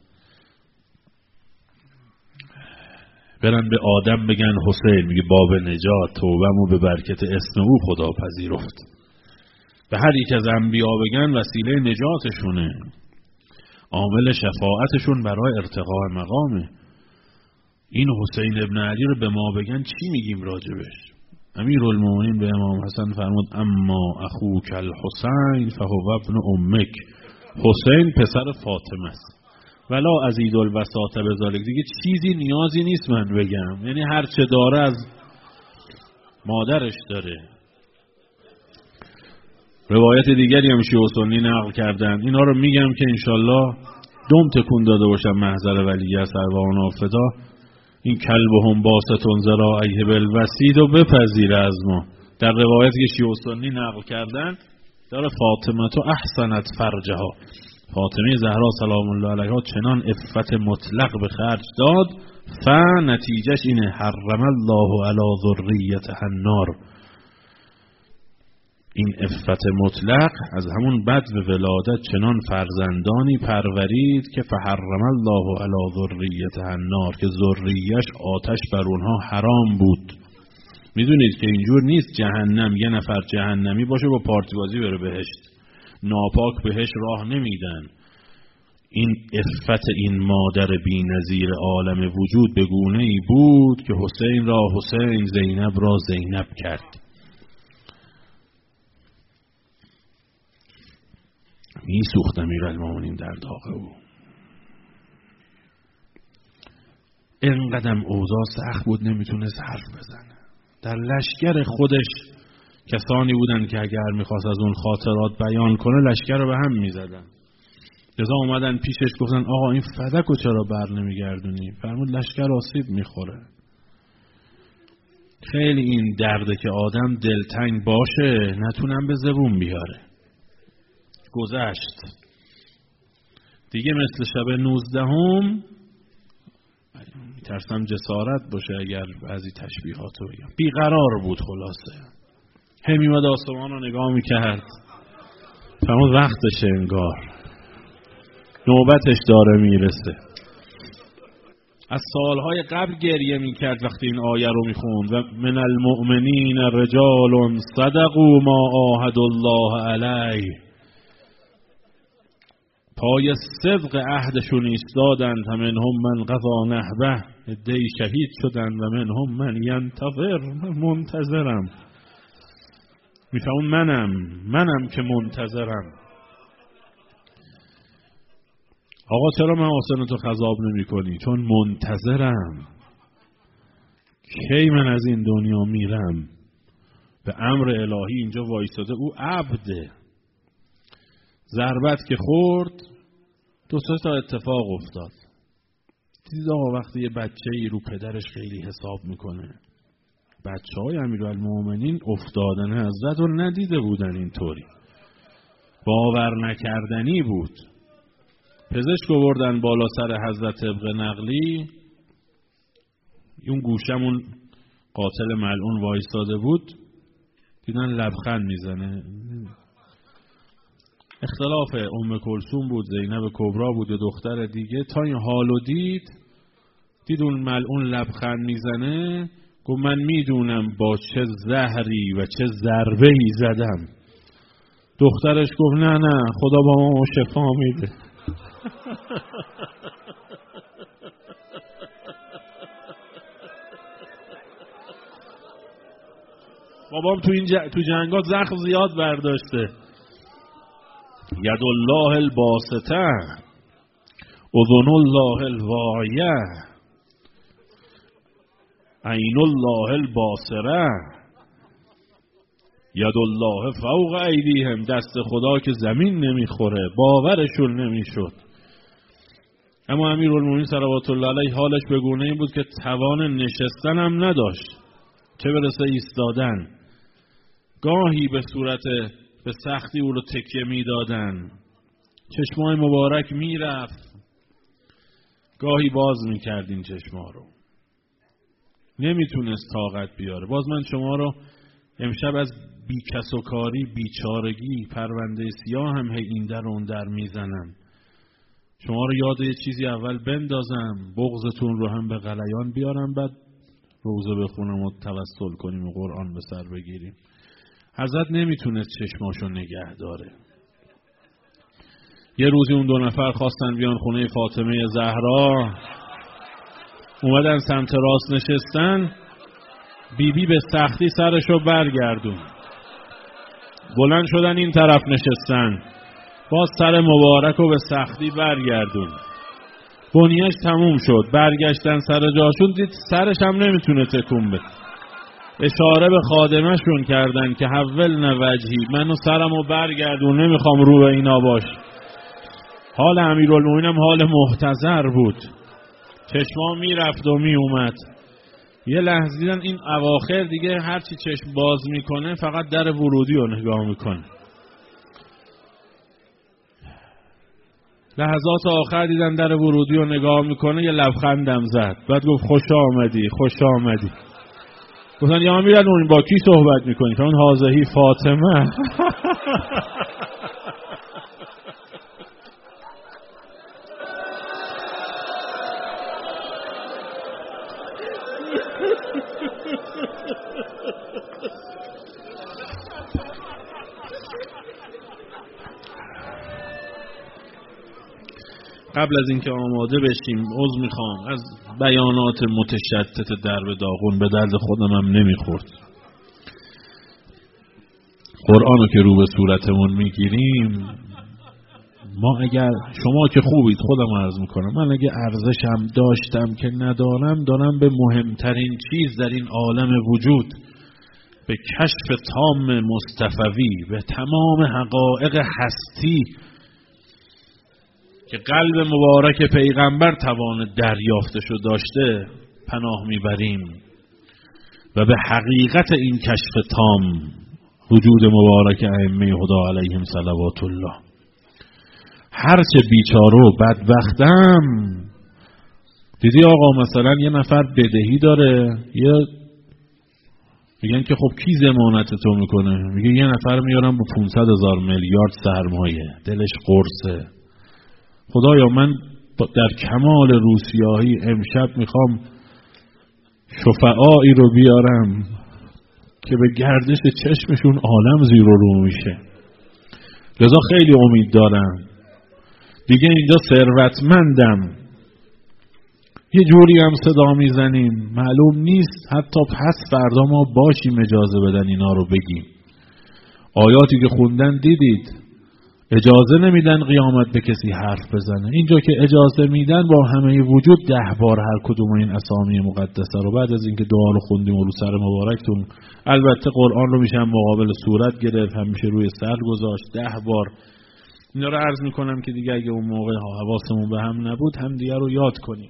برن به آدم بگن حسین، میگه باب نجات، توبه‌مو به برکت اسم او خدا پذیرفت. به هر یک از انبیا بگن وسیله نجاتشونه، عامل شفاعتشون برای ارتقاء مقامه. این حسین ابن علی رو به ما بگن چی میگیم راجبش؟ امیرالمومنین به امام حسن فرمود اما اخوک الحسین فهو ابن امک. حسین پسر فاطمه است. ولا ازید الوساط بذالک، دیگه چیزی نیازی نیست من بگم، یعنی هر چه داره از مادرش داره. روایت دیگری هم شیعه و سنی نقل کردن، اینا رو میگم که انشالله دم تکون داده باشم محضر ولی اثر و آن فدا. این کلبهم باستون ذراعیه بالوسید و بپذیره از ما. در روایتی که شیعه و سنی نقل کردن داره فاطمه تو احسنت فرجها، فاطمه زهرا سلام الله علیها چنان عفت مطلق به خرج داد، نتیجهش اینه حرم الله علی ذریتها النار. این عفت مطلق از همون بدو ولادت چنان فرزندانی پرورید که فحرم الله علی ذریتها النار، که ذریه‌اش آتش بر اونها حرام بود. میدونید که اینجور نیست جهنم یه نفر جهنمی باشه با پارتی بازی بره بهشت، ناپاک بهش راه نمیدن. این عفت این مادر بی‌نظیر عالم وجود به گونه‌ای بود که حسین را حسین، زینب را زینب کرد. میسوخت امیرالمومنین در داغ او. اینقدر اوضاع سخت بود نمیتونست حرف بزنه. در لشکر خودش کسانی بودن که اگر میخواست از اون خاطرات بیان کنه لشکر رو به هم میزدن. لذا اومدن پیشش گفتن آقا این فدکو چرا بر نمیگردونی؟ فرمود لشکر آسیب میخوره. خیلی این درده که آدم دلتنگ باشه نتونم به زبون بیاره. گذشت دیگه. مثل شب 19 میترسم جسارت باشه اگر بعضی تشبیهاتو بگم، بیقرار بود. خلاصه همی اومد آسمان رو نگاه میکرد، فرمود وقتشه، انگار نوبتش داره میرسه. از سالهای قبل گریه میکرد وقتی این آیه رو میخوند و من المؤمنین رجال صدقوا ما عاهدوا الله علیه. پای صدق عهدشون ایستادند. منهم من قضا نحبه، عده‌ای شهید شدند و منهم من ینتظر، من منتظرم. میفهمون منم که منتظرم. آقا چرا من آسانتو خضاب نمی کنی؟ چون منتظرم کی من از این دنیا میرم. به امر الهی اینجا وایستاده، او عبده. ضربت که خورد 2 تا اتفاق افتاد. دیدید آقا وقتی یه بچه‌ای رو پدرش خیلی حساب میکنه. بچه‌های امیرالمومنین افتادن حضرت رو ندیده بودن اینطوری، باور نکردنی بود. پزشک آوردن بالا سر حضرت طبق نقلی، اون گوشمون قاتل ملعون وایستاده بود، دیدن لبخند میزنه. اختلاف ام کلثوم بود، زینب کبرا بود و دختر دیگه. تا این حالو دید اون ملعون لبخند میزنه، گفت من میدونم با چه زهری و چه ضربه‌ای زدم. دخترش گفت نه خدا با ما شفا میده. بابام تو جنگات زخم زیاد برداشته. ید الله الباسطه، اذن الله الواعیه، عین الله الباصره، ید الله فوق ایدیهم، دست خدا که زمین نمیخوره، باورشون نمیشد. اما امیرالمومنین صلوات الله علیه حالش به گونه‌ای بود که توان نشستن هم نداشت، چه برسه ایستادن. گاهی به صورت به سختی او رو تکیه میدادن، چشمای مبارک میرفت، گاهی باز میکرد این چشما رو، نمیتونست طاقت بیاره. باز من شما رو امشب از بیکس و کاری، بیچارگی، پرونده سیاه هم هی این در اون در میزنم. شما رو یاد یه چیزی اول بندازم، بغضتون رو هم به غلیان بیارم، بعد روزه بخونم و توسل کنیم و قرآن به سر بگیریم. حضرت نمیتونست چشماشو نگه داره. یه روزی اون 2 نفر خواستن بیان خونه فاطمه زهرا، اومدن سمت راست نشستن، بیبی به سختی سرشو برگردون. بلند شدن این طرف نشستن، باز سر مبارک رو به سختی برگردون. بنیش تموم شد، برگشتن سر جاشون، دید سرش هم نمیتونه تکون بده. اشاره به خادمشون کردن که حولن وجهی، منو سرمو برگردون، نمیخوام رو به اینا باش. حال امیرالمومنین هم حال محتضر بود، چشما میرفت و میومد. یه لحظه دیدن این اواخر دیگه هرچی چشم باز میکنه فقط در ورودی رو نگاه میکنه. لحظات آخر دیدن در ورودی رو نگاه میکنه، یه لبخندم زد، بعد گفت خوش آمدی، خوش آمدی. گفتن یا امیرالمومنین با کی صحبت میکنی؟ چون حاضهی فاطمه. قبل از اینکه آماده بشیم عذر میخوام از بیانات متشتت درب داغون، به درد خودم هم نمیخورد. قرآنو که رو به صورتمون میگیریم، ما اگر شما که خوبید، خودم عرض میکنم، من اگه ارزشم داشتم که ندارم، دارم به مهمترین چیز در این عالم وجود، به کشف تام مصطفوی، به تمام حقایق هستی که قلب مبارک پیغمبر توان دریافتشو داشته پناه میبریم و به حقیقت این کشف تام، وجود مبارک ائمه هدا علیهم صلوات الله. هرچه بیچاره و بدبختم، دیدی آقا مثلا یه نفر بدهی داره، یه میگن که خب کی ضمانت تو میکنه؟ میگه یه نفر میارم با 500,000 میلیارد سرمایه، دلش قرصه. خدایا من در کمال روسیاهی امشب میخوام شفعایی رو بیارم که به گردش چشمشون عالم زیر و رو میشه. لذا خیلی امید دارم دیگه اینجا ثروتمندم، یه جوری هم صدا میزنیم معلوم نیست حتی پس فردا ما باشیم اجازه بدن اینا رو بگیم. آیاتی که خوندن دیدید، اجازه نمیدن قیامت به کسی حرف بزنه. اینجا که اجازه میدن با همه وجود 10 بار هر کدوم این اسامی مقدسه رو بعد از اینکه دعا رو خوندیم و رو سر مبارکتون، البته قرآن رو میشم مقابل صورت گرفت، همیشه روی سر گذاشت، 10 بار اینا رو عرض میکنم که دیگه اگه اون موقع حواسمون به هم نبود هم دیگه رو یاد کنیم.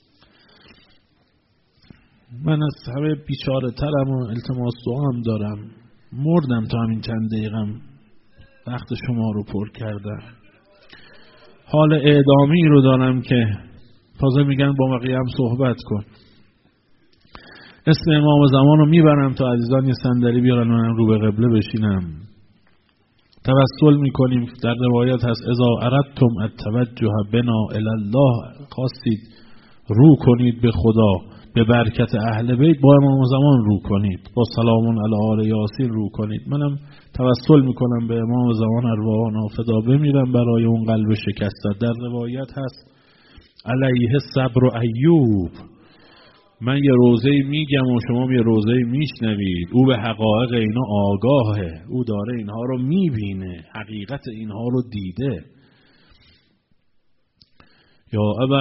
من از همه بیچاره ترم و التماس دعام دارم، مردم تا همین چند دقیقم وقت شما رو پر کردم. حال اعدامی رو دارم که تازه میگن با بقیه هم صحبت کن. اسم امام زمان رو میبرم تا عزیزان یه صندلی بیارن و منم رو به قبله بشینم. توسل میکنیم. در روایت هست اذا اردتم التوجه بنا الی الله، خواستید رو کنید به خدا به برکت اهل بیت، با امام زمان رو کنید، با سلامون علی آل یاسین رو کنید. منم توسل میکنم به امام زمان ارواحنا فدا بمیرم برای اون قلب شکسته. در روایت هست علیه صبر و ایوب، من یه روزه‌ای میگم و شما یه روزه‌ای میشنوید، او به حقایق اینا آگاهه، او داره اینها رو میبینه، حقیقت اینها رو دیده. یا ابا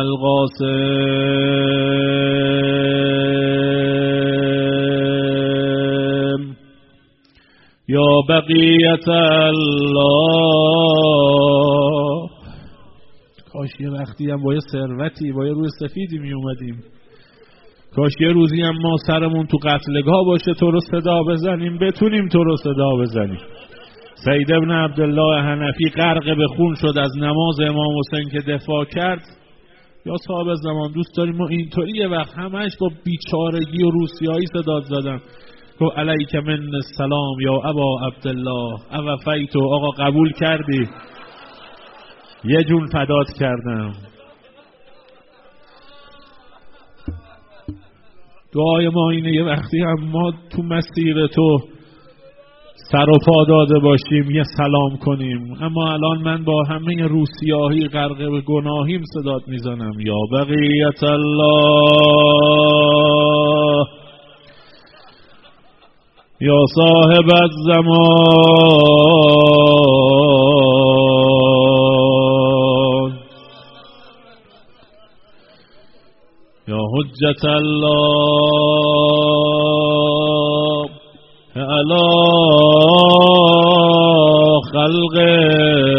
القاسم یا بقیت الله. کاش یه وقتی هم با یه ثروتی با یه روی سفیدی می اومدیم، کاش یه روزی هم ما سرمون تو قتلگاه باشه تو رو صدا بزنیم، بتونیم تو رو صدا بزنیم. سید ابن عبدالله حنفی غرق به خون شد از نماز امام حسین که دفاع کرد. یا صاحب زمان دوست داریم ما اینطوری یه وقت همش با بیچارگی و روسیایی صدات زدن، گفت علیک من السلام یا ابا عبدالله اوفیتو، آقا قبول کردی، یه جون فدات کردم. دعای ما اینه یه وقتی هم ما تو مسیر تو سر و پا داده باشیم یه سلام کنیم. اما الان من با همه روسیاهی غرق به گناهیم صدات میزنم یا بقیت الله یا صاحب الزمان یا حجت الله علی خلقه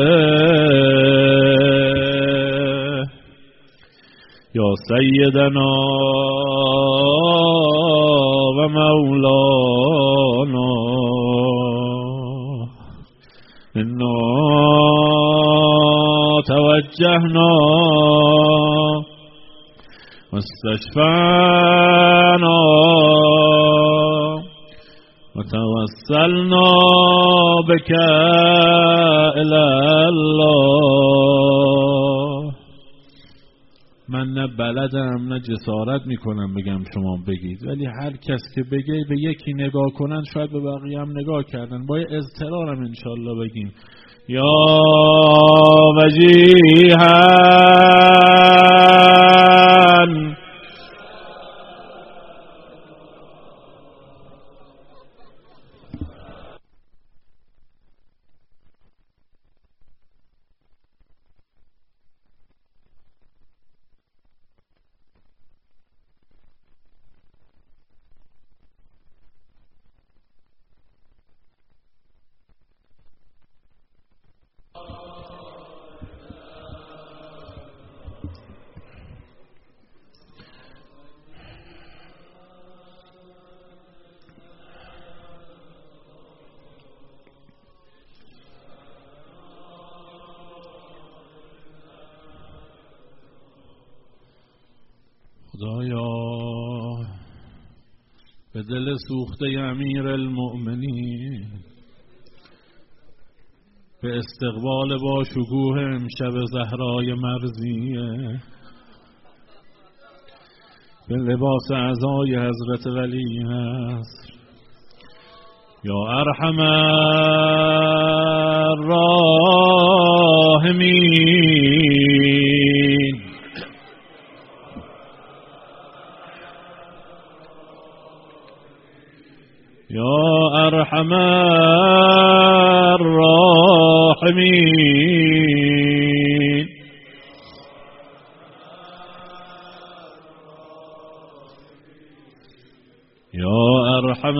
یا سیدنا و مولانا انا توجهنا واستشفعنا وتوسلنا بك إلى الله. من نه بلدم نه جسارت میکنم بگم شما بگید، ولی هر کس که بگه به یکی نگاه کنن شاید به بقیه هم نگاه کردن. با اضطرارم انشالله بگیم یا وجیهن خدایا به دل سوخته امیر المؤمنین به استقبال با شکوه امشب زهرای مرضیه به لباس عزای حضرت ولی هست یا ارحم الراحمین یا ارحم الراحمین یا ارحم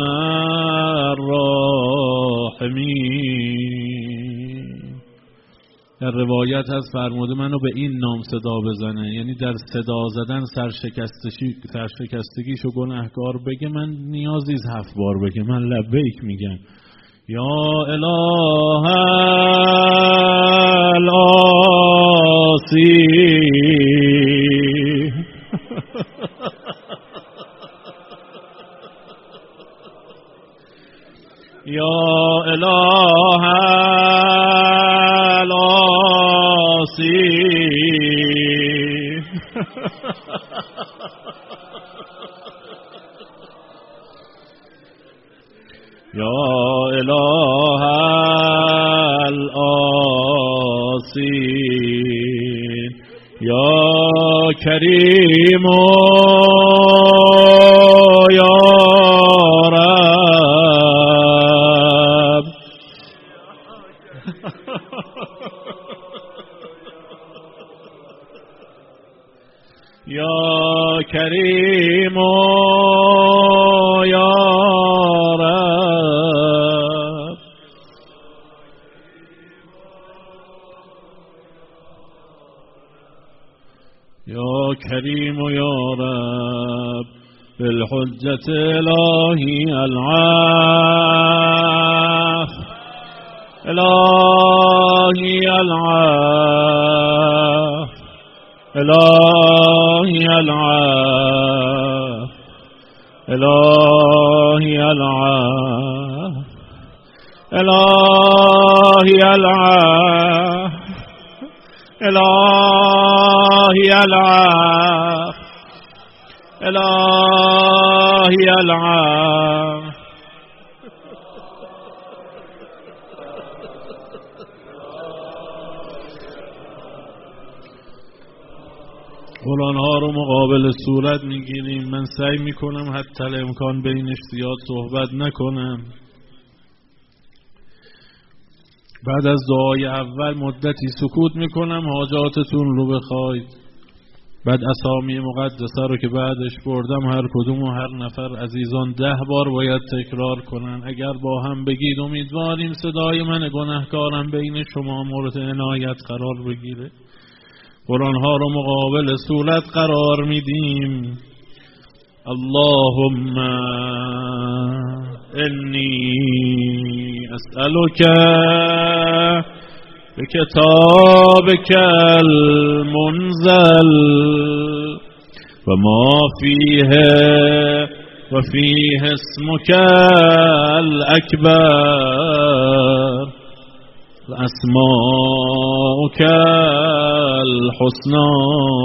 الراحمین. در روایت هست فرموده منو به این نام صدا بزنه، یعنی در صدا زدن سرشکستگیشو گناهکار بگه، من نیازیز 7 بار بگه من لبیک میگم. یا اله الاسی یا اله الاسی یا اله الاسی یا کریم یا رب یا کریم یا رب یا کریم یا رب بالحجة الهی العف الهی العف الهی العف الهی العف الهی العف الهی العف الهی العف قرآن ها رو مقابل صورت میگیریم. من سعی میکنم حتی الامکان بینش زیاد صحبت نکنم. بعد از دعای اول مدتی سکوت میکنم حاجاتتون رو بخواید. بعد اسامی مقدسه رو که بعدش بردم هر کدوم و هر نفر عزیزان 10 بار باید تکرار کنن. اگر با هم بگید امیدواریم صدای من گناهکارم بین شما مورد عنایت قرار بگیره. قرآن ها رو مقابل صورت قرار میدیم. اللهم انی اسألک بکتابک المنزل و ما فیه و فیه اسمک الاکبر و اسماؤک الحسنى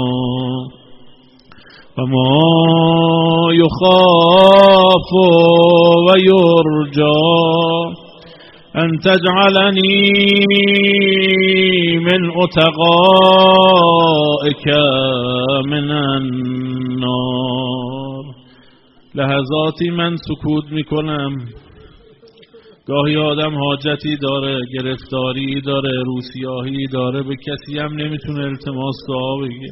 و ما یخاف و یرجا ان تجعلنی من اتقائک من النار. لحظاتی من سکوت میکنم. گاهی آدم حاجتی داره، گرفتاری داره، روسیاهی داره، به کسی هم نمیتونه التماس دعا بگه.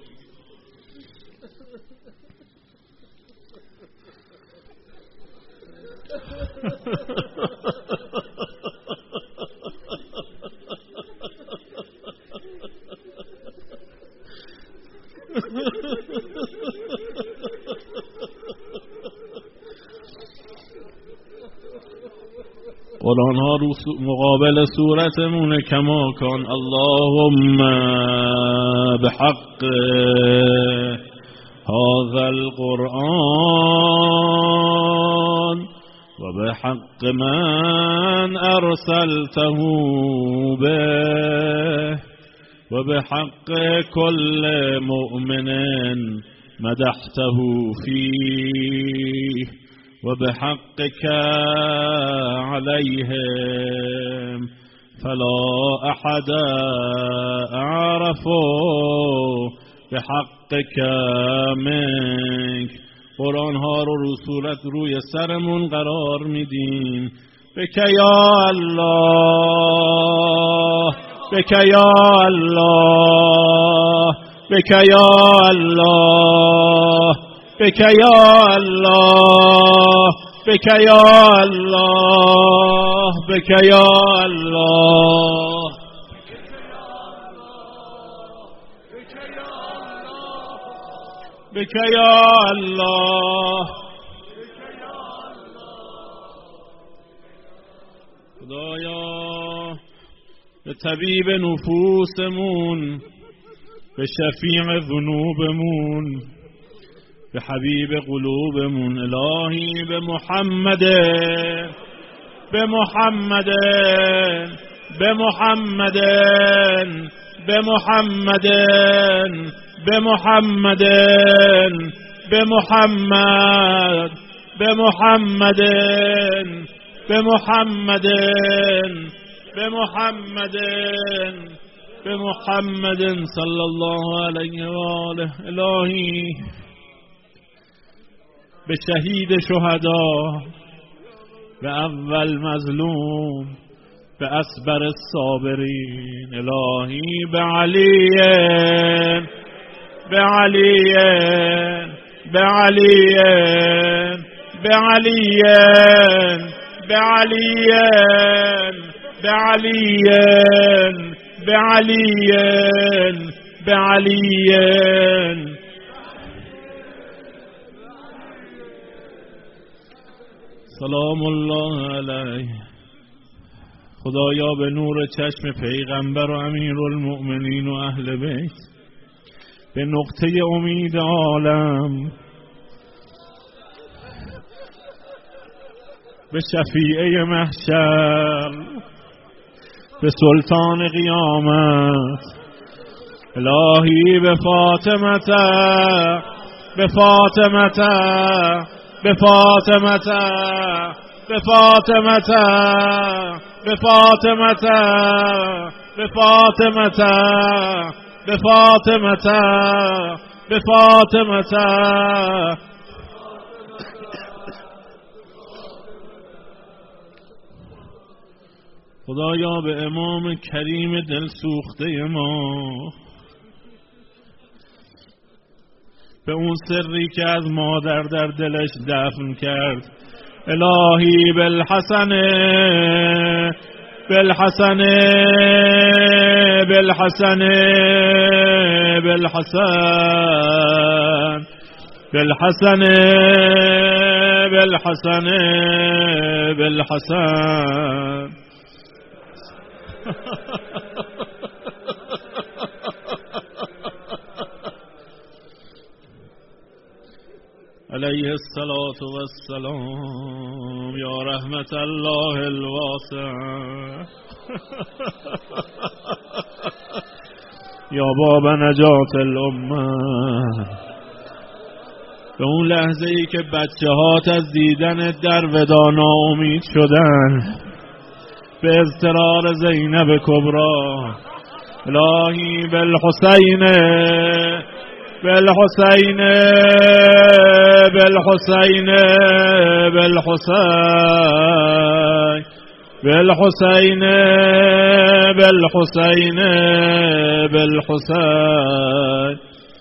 قرآن ها رو مقابل صورتمونه کما کان. اللهم بحق هذا القرآن و بحق من ارسلته به و بحق كل مؤمن مدحته فيه و بحقك عليهم فلا احد اعرف بحقك منك. قرآن ها رو صورت روی سرمون قرار میدیم. بک یا الله بک یا الله بک یا الله بک یا الله بک یا الله بک یا الله بک یا الله. خدایا به طبیب نفوسمون، به شفیع ذنوبمون، به حبیب قلوبمون، الهی به محمد به محمد به محمد به محمد به محمد به محمد به محمد به محمد به محمد به محمد صلی الله علیه و آله. الهی به شهید شهدا، به اول مظلوم، به اصبر الصابرین، الهی به علی بعلي بعلي بعلي بعلي بعلي بعلي بعلي سلام الله علیه. خدایا به نور چشم پیغمبر و امیرالمؤمنین و اهل بیت، به نقطه امید عالم، به شفیعه محشر، به سلطان قیامت، الهی به فاطمه به فاطمه به فاطمه به فاطمه به فاطمه به فاطمه به فاطمه به فاطمه خدایا به امام کریم دل سوخته ما، به اون سری که از مادر در دلش دفن کرد، الهی بالحسن بالحسن بالحسن بالحسن بالحسن بالحسن بالحسن علیه الصلاة والسلام یا رحمت الله الواسع یا باب نجات الامه. به اون لحظه ای که بچه هات از دیدن در ودا ناامید شدن، به اضطرار زینب کبرا، الهی بالحسین بالحسین بالحسین بالحسین بالحسین بالحسین بالحسین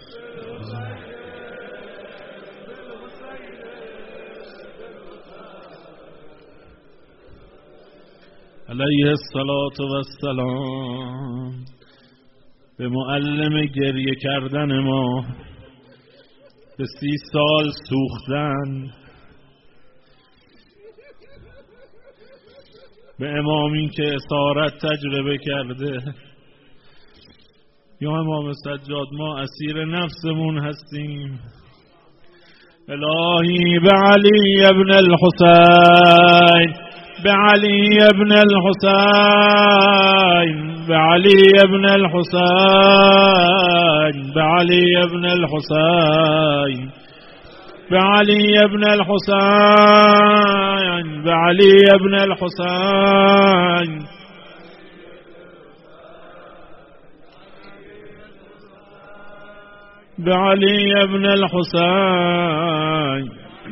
علیه الصلاة والسلام. به معلم گریه کردن ما، به 30 سال سوختن، به امامی که اسارت تجربه کرده. یا امام سجاد ما اسیر نفسمون هستیم، الهی به علی ابن الحسین بعلي ابن الحسين بعلي ابن الحسين بعلي ابن الحسين بعلي ابن الحسين بعلي ابن الحسين بعلي ابن الحسين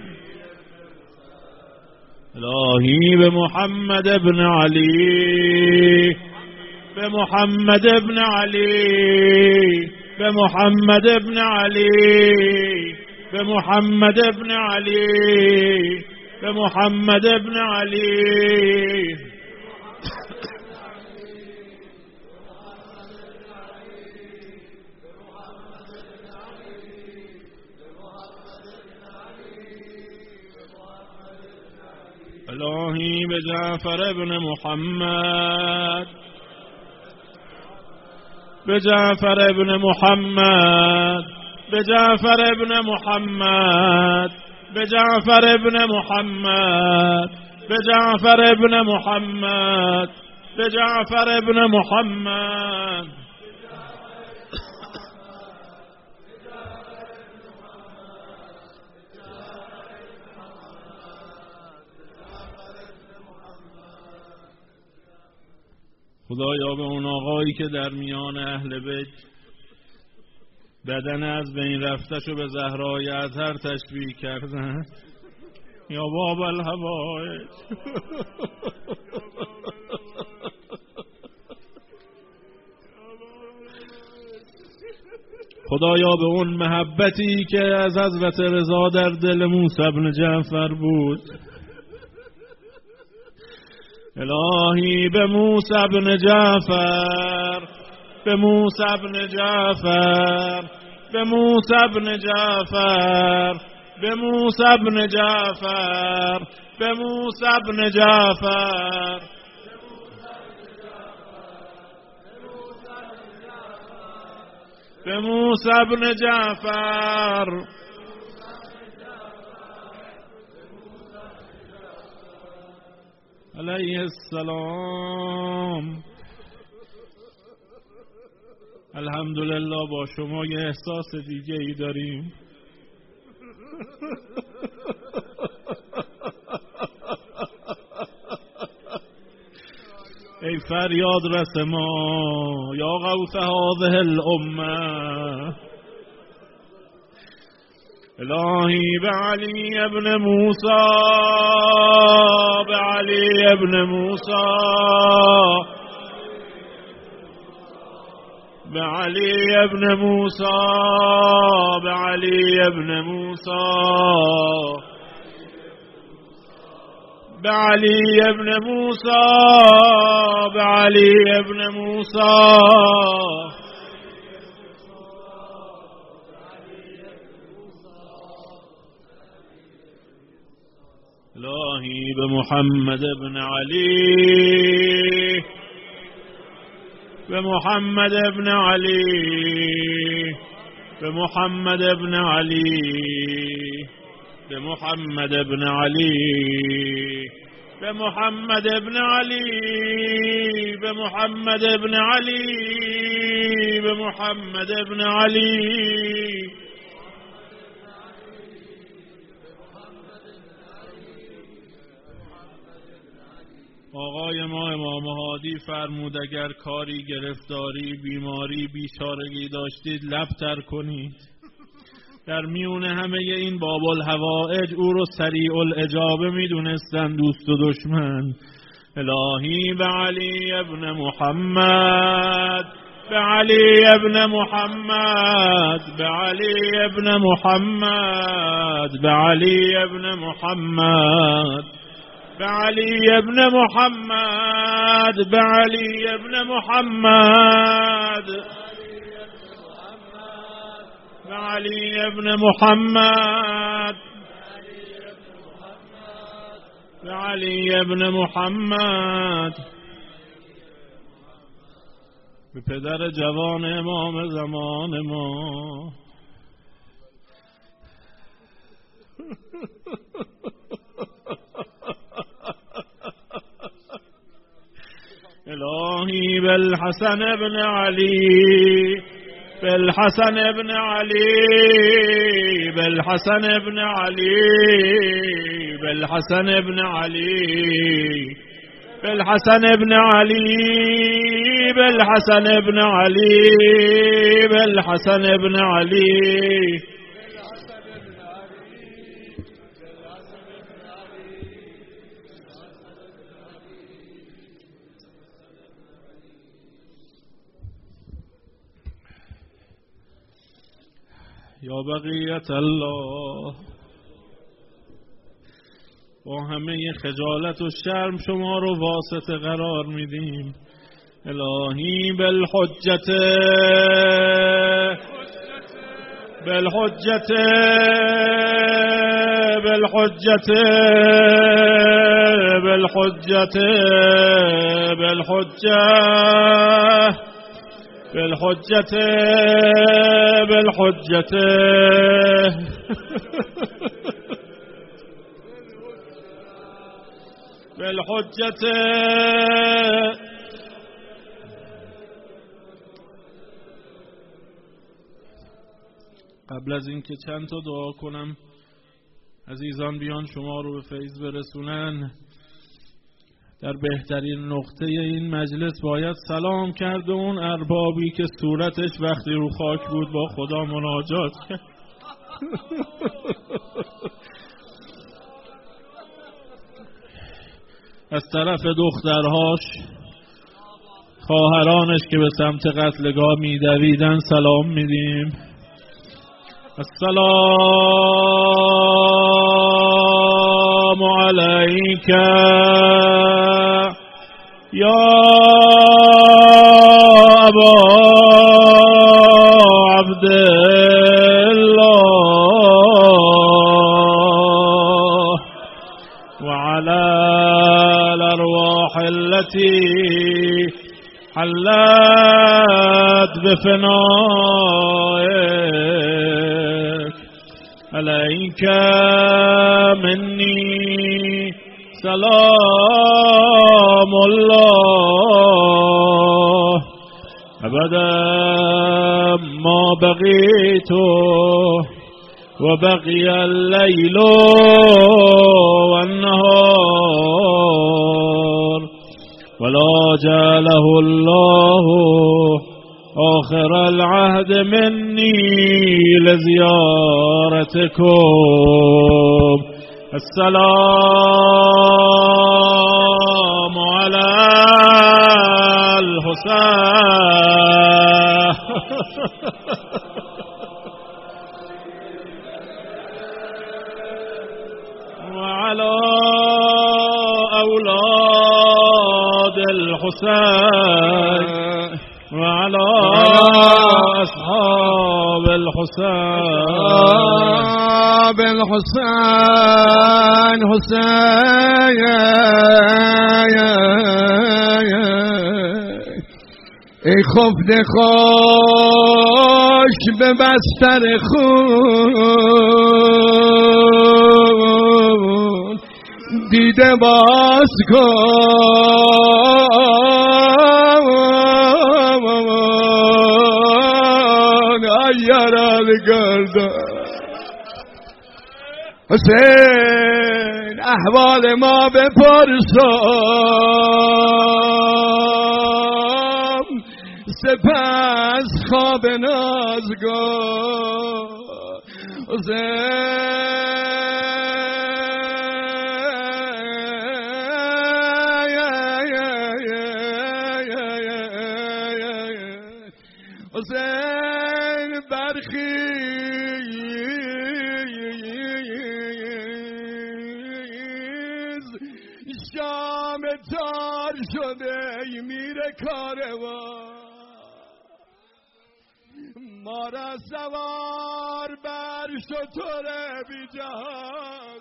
الهی بمحمد ابن علي بمحمد ابن علي بمحمد ابن علي بمحمد ابن علي بمحمد ابن علي الهی بجعفر ابن محمد بجعفر ابن محمد بجعفر ابن محمد بجعفر ابن محمد بجعفر ابن محمد بجعفر ابن محمد خدایا به اون آقایی که در میان اهل بیت بدن از بین رفتشو به زهرای اطهر تشبیه کردن، یا باب الحوائج خدایا به اون محبتی که از حضرت رضا در دل موسی بن جعفر بود، الهی به موسی بن جعفر، به موسی بن جعفر، به موسی بن جعفر، به موسی بن جعفر، به موسی بن جعفر، به موسی بن جعفر، علیه السلام. الحمدلله با شما یه احساس دیگه ای داریم. ای فریاد رس ما یا غوث هذه الامه، الهی به علی ابن موسی، به علی ابن موسی، به علی ابن موسی، به علی ابن موسی، به علی ابن موسی، به علی ابن موسی، الهی به محمد ابن علی، به محمد ابن علی، به محمد ابن علی، به محمد ابن علی، به محمد ابن علی، به محمد ابن علی، به محمد ابن علی. آقای ما امام هادی فرمود اگر کاری، گرفتاری، بیماری، بیچارگی داشتید لب تر کنید. در میون همه این باب الحوائج او رو سریع الاجابه میدونستن دوست و دشمن. الهی به علی ابن محمد، به علی ابن محمد، به علی ابن محمد، به علی ابن محمد، به علی ابن محمد، به علی ابن محمد، به علی ابن محمد، به علی ابن محمد، به پدر جوان امام زمان ما. الهی بالحسن ابن علی، بالحسن ابن علی، بالحسن ابن علی، بالحسن ابن علی، بالحسن ابن علی، بالحسن ابن علی، بالحسن ابن علی. یا بقیت الله، با همه خجالت و شرم شما رو واسطه قرار میدیم. الهی بالحجت، بالحجت، بالحجت، بالحجت، بالحجت، بالحجت، بالحجت، بالحجت. قبل از اینکه چند تا دعا کنم عزیزان بیان شما رو به فیض برسونن، در بهترین نقطه این مجلس باید سلام کرد اون اربابی که صورتش وقتی رو خاک بود با خدا مناجات کرد. از طرف دخترهاش، خواهرانش که به سمت قتلگاه میدویدن سلام میدیم. السلام عليك يا أبا عبد الله وعلى الأرواح التي حلت بفنائك عليك مني سلام الله أبدا ما بقيت وبقي الليل والنهار ولا جعله الله آخر العهد مني لزيارتكم السلام على الحسين وعلى أولاد الحسين وعلى أصحاب الحسين حسين ای خفته خوش به بستر خون دیده باز کن ایران گردن حسین احوال ما بپرسم سپس خواب نازگار حسین برخیز شام تار شده میره کاروان ما را سوار بر شتر بی جهان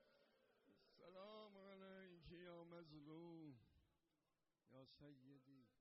سلام علیک یا مظلوم یا سیدی